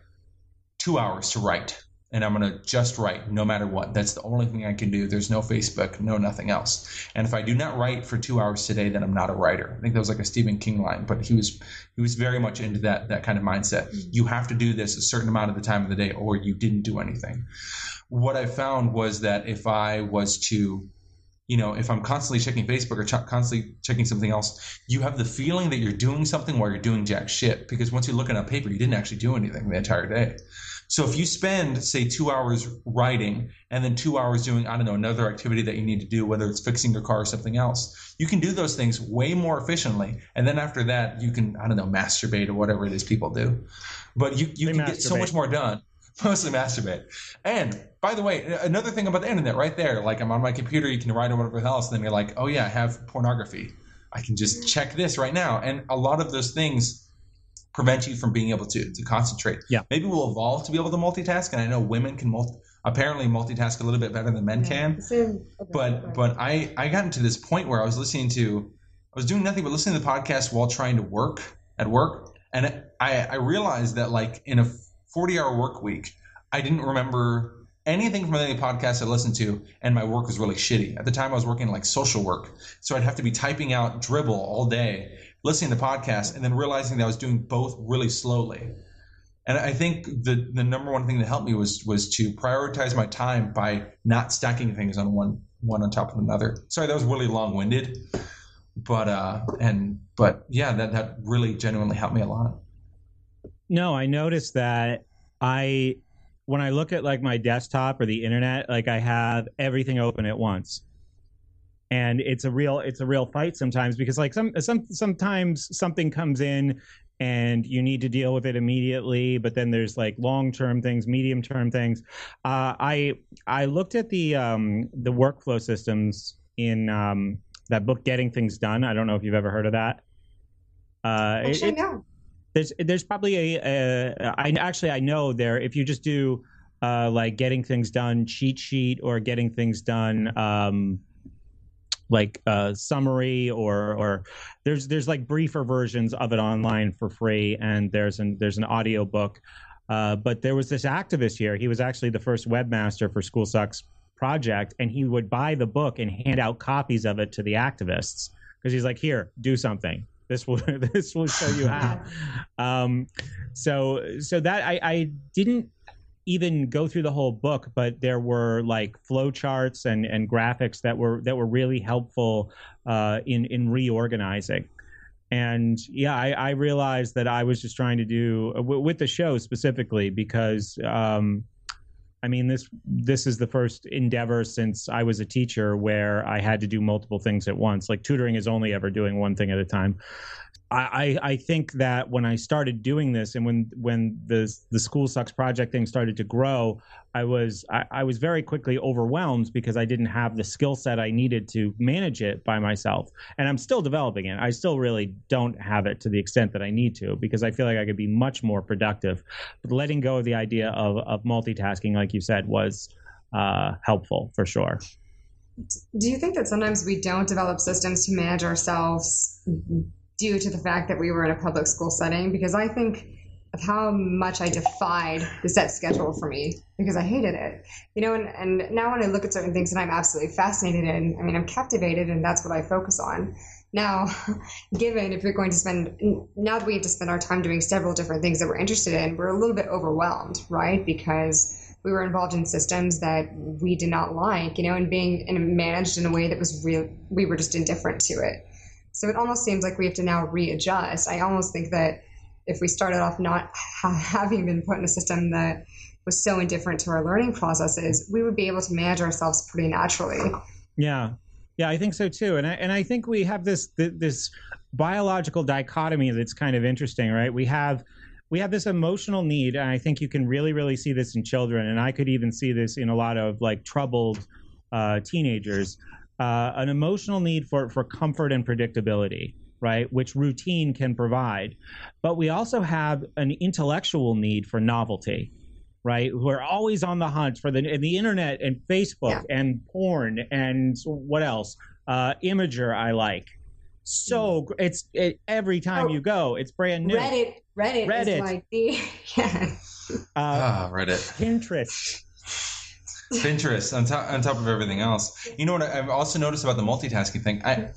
two hours to write. And I'm going to just write no matter what. That's the only thing I can do. There's no Facebook, no nothing else. And if I do not write for two hours today, then I'm not a writer. I think that was like a Stephen King line, but he was he was very much into that that kind of mindset. Mm-hmm. You have to do this a certain amount of the time of the day or you didn't do anything. What I found was that if I was to, you know, if I'm constantly checking Facebook or ch- constantly checking something else, you have the feeling that you're doing something while you're doing jack shit. Because once you're looking at paper, you didn't actually do anything the entire day. So if you spend, say, two hours writing and then two hours doing, I don't know, another activity that you need to do, whether it's fixing your car or something else, you can do those things way more efficiently. And then after that, you can, I don't know, masturbate or whatever it is people do. But you, you can get so much more done. Mostly masturbate. And by the way, another thing about the internet right there, like I'm on my computer, you can write or whatever else, and then you're like, oh yeah, I have pornography. I can just check this right now. And a lot of those things prevent you from being able to to concentrate. Yeah. Maybe we'll evolve to be able to multitask, and I know women can multi, apparently multitask a little bit better than men Yeah. can. But but I I got into this point where I was listening to I was doing nothing but listening to the podcast while trying to work at work, and I I realized that like in a forty hour work week, I didn't remember anything from any podcast I listened to, and my work was really shitty. At the time, I was working like social work, so I'd have to be typing out dribble all day, listening to podcasts, and then realizing that I was doing both really slowly. And I think the the number one thing that helped me was was to prioritize my time by not stacking things on one one on top of another. Sorry, that was really long-winded, but uh, and but yeah, that that really genuinely helped me a lot. No, I noticed that I when I look at like my desktop or the internet, like I have everything open at once. And it's a real it's a real fight sometimes because like some some sometimes something comes in and you need to deal with it immediately, but then there's like long-term things, medium-term things. Uh, I I looked at the um, the workflow systems in um, that book, Getting Things Done. I don't know if you've ever heard of that. Uh, Actually, it, no. There's there's probably a, a I actually I know there if you just do uh, like Getting Things Done cheat sheet or Getting Things Done. Um, like uh summary or or there's there's like briefer versions of it online for free, and there's an there's an audio book. Uh, but there was this activist here. He was actually the first webmaster for School Sucks project, and he would buy the book and hand out copies of it to the activists because he's like, here, do something. This will this will show you how. um, so so that I, I didn't even go through the whole book, but there were like flow charts and, and graphics that were that were really helpful uh, in in reorganizing. And yeah, I, I realized that I was just trying to do w- with the show specifically because um, I mean this this is the first endeavor since I was a teacher where I had to do multiple things at once. Like tutoring is only ever doing one thing at a time. I, I think that when I started doing this and when when the the School Sucks project thing started to grow, I was I, I was very quickly overwhelmed because I didn't have the skill set I needed to manage it by myself. And I'm still developing it. I still really don't have it to the extent that I need to because I feel like I could be much more productive. But letting go of the idea of, of multitasking, like you said, was uh, helpful for sure. Do you think that sometimes we don't develop systems to manage ourselves due to the fact that we were in a public school setting? Because I think of how much I defied the set schedule for me because I hated it. You know, and, and now when I look at certain things that I'm absolutely fascinated in, I mean, I'm captivated and that's what I focus on. Now, given if you're going to spend, now that we have to spend our time doing several different things that we're interested in, we're a little bit overwhelmed, right? Because we were involved in systems that we did not like, you know, and being and managed in a way that was real, we were just indifferent to it. So it almost seems like we have to now readjust. I almost think that if we started off not ha- having been put in a system that was so indifferent to our learning processes, we would be able to manage ourselves pretty naturally. Yeah. Yeah, I think so too. And I, and I think we have this this biological dichotomy that's kind of interesting, right? We have we have this emotional need, and I think you can really, really see this in children, and I could even see this in a lot of like troubled uh, teenagers. Uh, an emotional need for, for comfort and predictability, right, which routine can provide. But we also have an intellectual need for novelty, right? We're always on the hunt for the, the internet and Facebook yeah. and porn and what else? Uh, Imager I like. So it's it, every time oh, you go, it's brand new. Reddit, Reddit, Reddit. is like the, yeah. Uh, oh, Reddit. Pinterest. Pinterest on top on top of everything else. You know what I've also noticed about the multitasking thing? I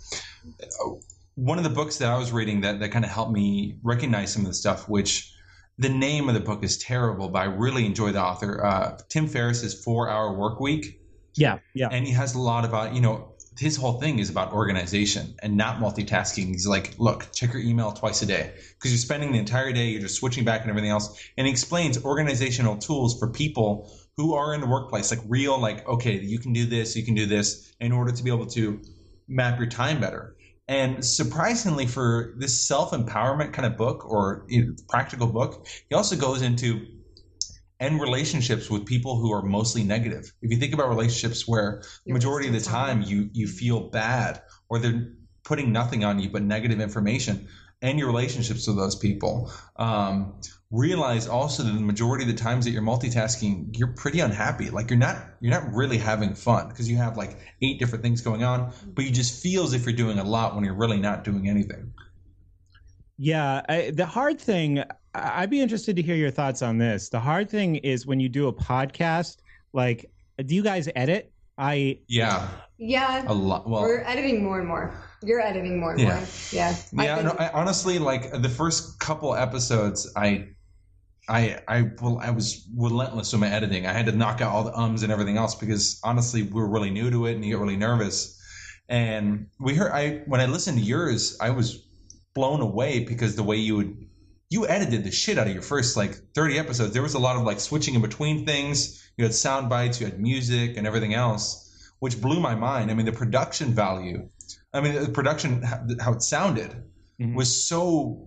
one of the books that I was reading that, that kind of helped me recognize some of the stuff, which the name of the book is terrible, but I really enjoy the author. Uh, Tim Ferriss's Four Hour Work Week. Yeah, yeah. And he has a lot about, you know, his whole thing is about organization and not multitasking. He's like, look, check your email twice a day because you're spending the entire day, you're just switching back and everything else. And he explains organizational tools for people who are in the workplace, like real, like, okay, you can do this, you can do this in order to be able to map your time better. And surprisingly, for this self-empowerment kind of book or you know, practical book, he also goes into end relationships with people who are mostly negative. If you think about relationships where the majority of the time you, you feel bad or they're putting nothing on you but negative information, and your relationships with those people, um, realize also that the majority of the times that you're multitasking, you're pretty unhappy. Like you're not you're not really having fun because you have like eight different things going on, but you just feel as if you're doing a lot when you're really not doing anything. Yeah, I, the hard thing, I'd be interested to hear your thoughts on this. The hard thing is when you do a podcast, like, do you guys edit? I Yeah. Yeah. A lot. Well, we're editing more and more. You're editing more and yeah. more. Yeah. Yeah. Been... No, I, honestly, like the first couple episodes, I, I, I, well, I was relentless with my editing. I had to knock out all the ums and everything else because honestly, we were really new to it and you get really nervous. And we heard I when I listened to yours, I was blown away because the way you would you edited the shit out of your first like thirty episodes. There was a lot of like switching in between things. You had sound bites, you had music and everything else, which blew my mind. I mean, the production value, I mean, the production, how it sounded mm-hmm. was so,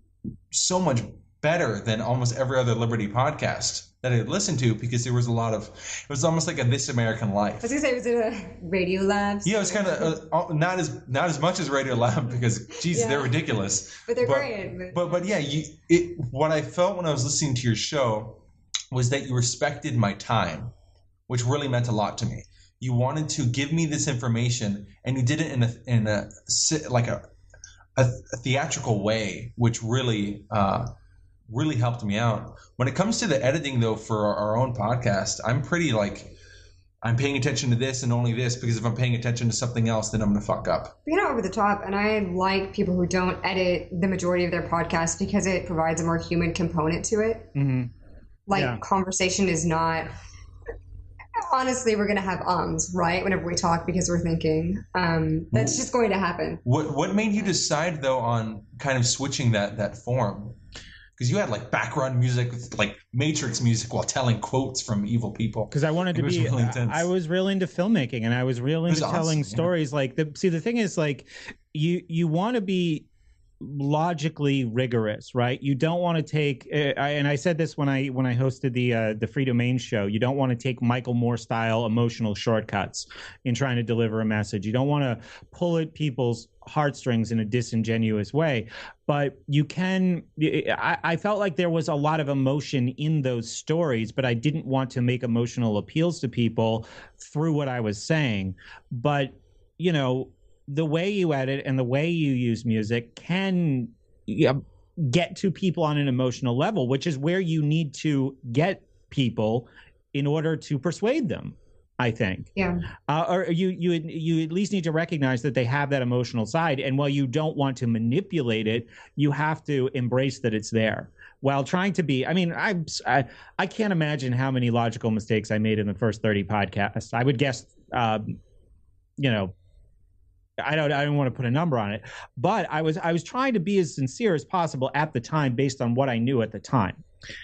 so much better than almost every other Liberty podcast that I had listened to, because there was a lot of, it was almost like a This American Life. I was gonna say, was it a Radio Lab? Yeah, it was kind of uh, not as not as much as Radio Lab, because Jesus, yeah. they're ridiculous. But they're but, great. But... but but yeah, you. It, what I felt when I was listening to your show was that you respected my time, which really meant a lot to me. You wanted to give me this information, and you did it in a in a like a a, a theatrical way, which really. Uh, really helped me out. When it comes to the editing, though, for our, our own podcast, I'm pretty like I'm paying attention to this and only this, because if I'm paying attention to something else, then I'm gonna fuck up. You're not over the top, and I like people who don't edit the majority of their podcast, because it provides a more human component to it. Mm-hmm. Like yeah. conversation is not. Honestly, we're going to have ums, right? Whenever we talk, because we're thinking. Um, that's just going to happen. What What made you decide, though, on kind of switching that that form? Because you had like background music, like Matrix music, while telling quotes from evil people. Because I wanted to be, really I was real into filmmaking, and I was real into awesome, telling stories. Yeah. Like, the, see, the thing is, like, you you want to be logically rigorous, right? You don't want to take, uh, I, and I said this when I when I hosted the uh, the Free Domain show. You don't want to take Michael Moore style emotional shortcuts in trying to deliver a message. You don't want to pull at people's heartstrings in a disingenuous way, but you can. I, I felt like there was a lot of emotion in those stories, but I didn't want to make emotional appeals to people through what I was saying. But you know, the way you edit and the way you use music can you know, get to people on an emotional level, which is where you need to get people in order to persuade them, I think. Yeah. Uh, or you you you at least need to recognize that they have that emotional side, and while you don't want to manipulate it, you have to embrace that it's there. While trying to be, I mean, I, I I can't imagine how many logical mistakes I made in the first thirty podcasts. I would guess, um, you know. I don't. I don't want to put a number on it, but I was. I was trying to be as sincere as possible at the time, based on what I knew at the time.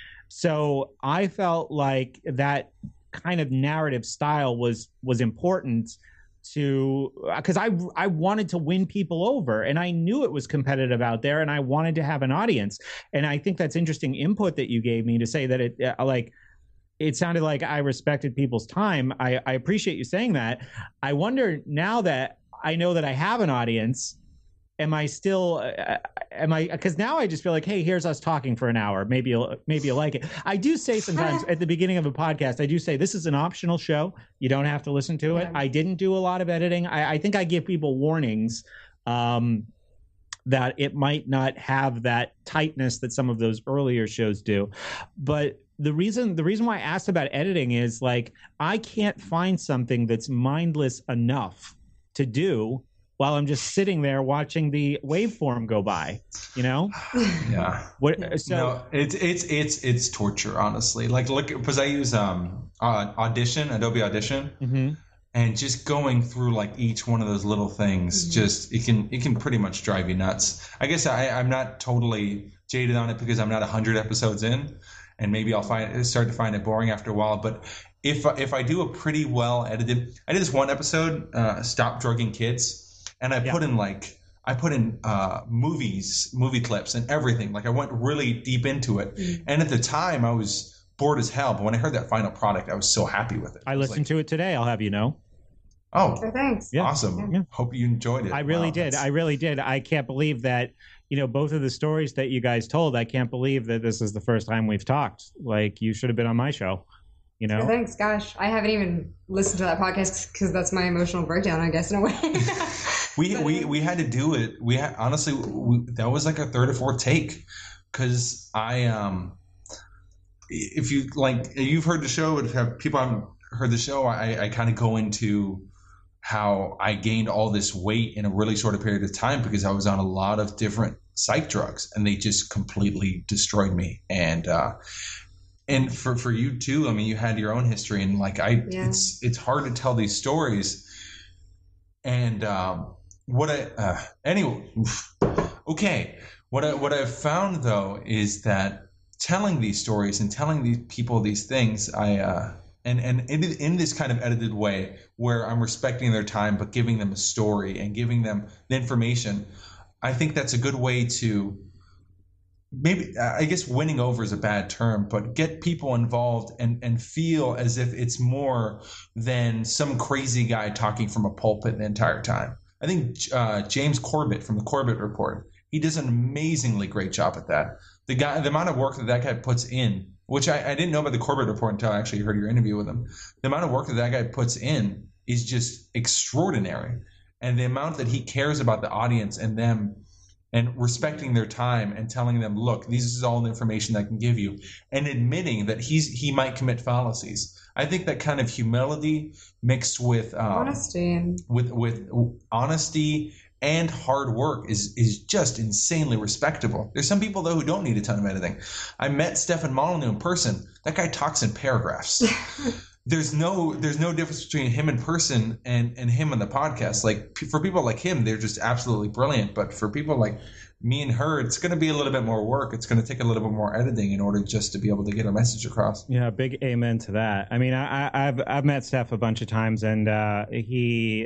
So I felt like that kind of narrative style was was important to, because I I wanted to win people over, and I knew it was competitive out there, and I wanted to have an audience. And I think that's interesting input that you gave me to say that it uh, like. It sounded like I respected people's time. I, I appreciate you saying that. I wonder now that I know that I have an audience, am I still, uh, am I, because now I just feel like, hey, here's us talking for an hour. Maybe you'll, maybe you'll like it. I do say sometimes at the beginning of a podcast, I do say, this is an optional show. You don't have to listen to it. Yeah. I didn't do a lot of editing. I, I think I give people warnings um, that it might not have that tightness that some of those earlier shows do. But the reason, the reason why I asked about editing is like, I can't find something that's mindless enough to do while I'm just sitting there watching the waveform go by, you know? Yeah. What? So no, it's it's it's it's torture, honestly. Like, look, because I use um uh, Audition, Adobe Audition, mm-hmm. and just going through like each one of those little things, mm-hmm. just it can it can pretty much drive you nuts. I guess I I'm not totally jaded on it because I'm not a hundred episodes in, and maybe I'll find start to find it boring after a while, but. If if I do a pretty well edited, I did this one episode, uh, Stop Drugging Kids, and I yeah. put in like I put in uh, movies, movie clips, and everything. Like I went really deep into it, mm-hmm. and at the time I was bored as hell. But when I heard that final product, I was so happy with it. I, I listened like, to it today. I'll have you know. Oh, oh thanks! Yeah. Awesome. Yeah. Hope you enjoyed it. I really wow, did. That's... I really did. I can't believe that. You know, both of the stories that you guys told. I can't believe that this is the first time we've talked. Like you should have been on my show. You know? Oh, thanks. Gosh, I haven't even listened to that podcast because that's my emotional breakdown, I guess, in a way. we, but, we we had to do it. We had, honestly, we, that was like a third or fourth take because I um, if you like, you've heard the show. If have people haven't heard the show, I, I kind of go into how I gained all this weight in a really short period of time because I was on a lot of different psych drugs and they just completely destroyed me. And uh, And for, for you too, I mean, you had your own history, and like I, yeah. it's it's hard to tell these stories And um, what I uh, anyway, okay. What I what I've found though is that telling these stories and telling these people these things, I uh, and and in, in this kind of edited way where I'm respecting their time but giving them a story and giving them the information, I think that's a good way to maybe, I guess winning over is a bad term, but get people involved and and feel as if it's more than some crazy guy talking from a pulpit the entire time. I think uh, James Corbett from the Corbett Report, he does an amazingly great job at that. The guy, the amount of work that that guy puts in, which I, I didn't know about the Corbett Report until I actually heard your interview with him. The amount of work that that guy puts in is just extraordinary, and the amount that he cares about the audience and them, and respecting their time and telling them, look, this is all the information I can give you, and admitting that he's he might commit fallacies. I think that kind of humility mixed with um, honesty, with with honesty. And hard work is is just insanely respectable. There's some people, though, who don't need a ton of editing. I met Stefan Molyneux in person. That guy talks in paragraphs. there's no there's no difference between him in person and, and him on the podcast. Like, for people like him, they're just absolutely brilliant. But for people like me and her, it's going to be a little bit more work. It's going to take a little bit more editing in order just to be able to get a message across. Yeah, big amen to that. I mean, I, I, I've I've met Steph a bunch of times, and uh, he...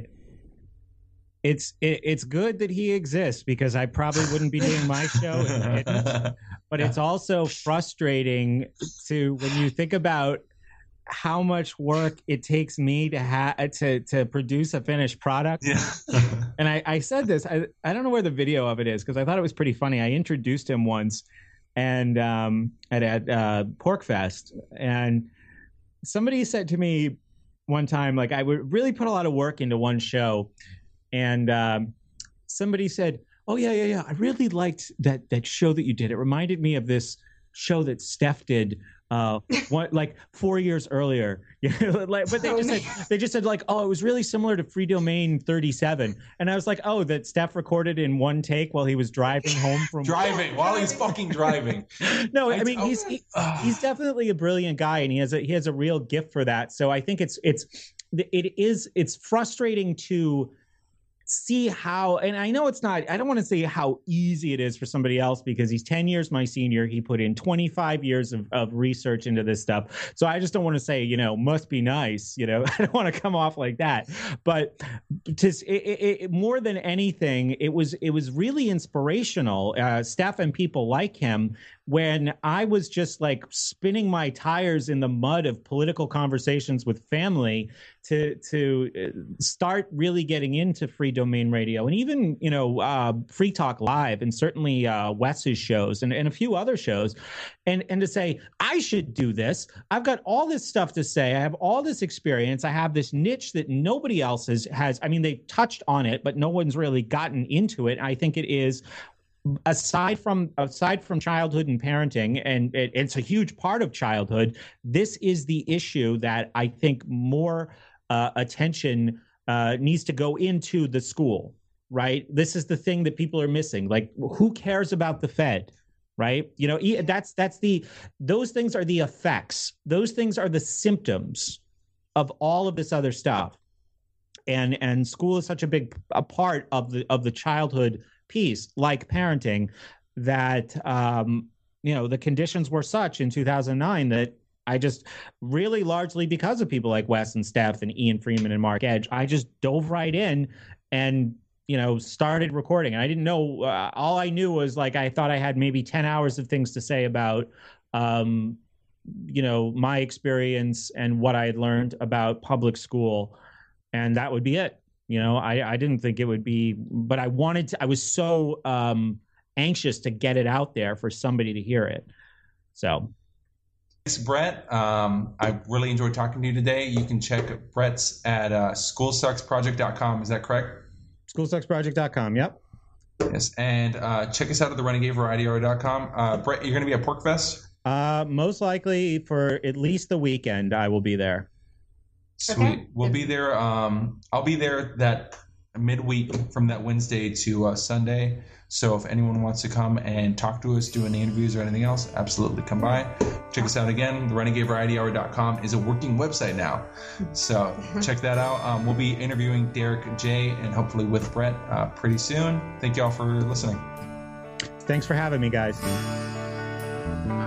It's it, it's good that he exists, because I probably wouldn't be doing my show if he didn't. But it's also frustrating to when you think about how much work it takes me to have to to produce a finished product. Yeah. And I, I said this. I I don't know where the video of it is, because I thought it was pretty funny. I introduced him once, and um at at uh, PorcFest, and somebody said to me one time, like, I would really put a lot of work into one show. And um, somebody said, "Oh yeah, yeah, yeah. I really liked that that show that you did. It reminded me of this show that Steph did, uh, one, like four years earlier." like, but they just said they just said like, "Oh, it was really similar to Free Domain thirty-seven." And I was like, "Oh, that Steph recorded in one take while he was driving home from driving while he's fucking driving." No, I mean he's he, he's definitely a brilliant guy, and he has a he has a real gift for that. So I think it's it's it is it's frustrating to see how, and I know it's not, I don't want to say how easy it is for somebody else, because he's ten years my senior. He put in twenty-five years of, of research into this stuff. So I just don't want to say, you know, must be nice, you know, I don't want to come off like that. But to, it, it, it, more than anything, it was, it was really inspirational. Uh, Steph and people like him, when I was just like spinning my tires in the mud of political conversations with family, to to start really getting into Free Domain Radio, and even, you know, uh, Free Talk Live, and certainly uh, Wes's shows, and, and a few other shows, and and to say, I should do this. I've got all this stuff to say. I have all this experience. I have this niche that nobody else has, has. I mean, they've touched on it, but no one's really gotten into it. I think it is, aside from aside from childhood and parenting, and it, it's a huge part of childhood, this is the issue that I think more uh, attention uh, needs to go into the school, right? This is the thing that people are missing. Like, who cares about the Fed, right? You know, that's that's the those things are the effects. Those things are the symptoms of all of this other stuff. And and school is such a big a part of the of the childhood piece, like parenting, that um, you know, the conditions were such in two thousand nine that I just really, largely because of people like Wes and Steph and Ian Freeman and Mark Edge, I just dove right in and, you know, started recording. And I didn't know, uh, all I knew was, like, I thought I had maybe ten hours of things to say about, um, you know, my experience and what I had learned about public school. And that would be it. You know, I, I didn't think it would be, but I wanted to, I was so um, anxious to get it out there for somebody to hear it. So. Thanks, Brett. Um, I really enjoyed talking to you today. You can check Brett's at uh, school sucks project dot com. Is that correct? school sucks project dot com. Yep. Yes. And uh, check us out at the renegade variety hour dot com. Uh, Brett, you're going to be at PorcFest? Uh, most likely for at least the weekend, I will be there. Sweet. Okay. We'll be there. Um, I'll be there that midweek from that Wednesday to uh, Sunday. So if anyone wants to come and talk to us, do any interviews or anything else, absolutely come by. Check us out again. The renegade variety hour dot com is a working website now. So check that out. Um, we'll be interviewing Derek J and hopefully with Brett uh, pretty soon. Thank you all for listening. Thanks for having me, guys.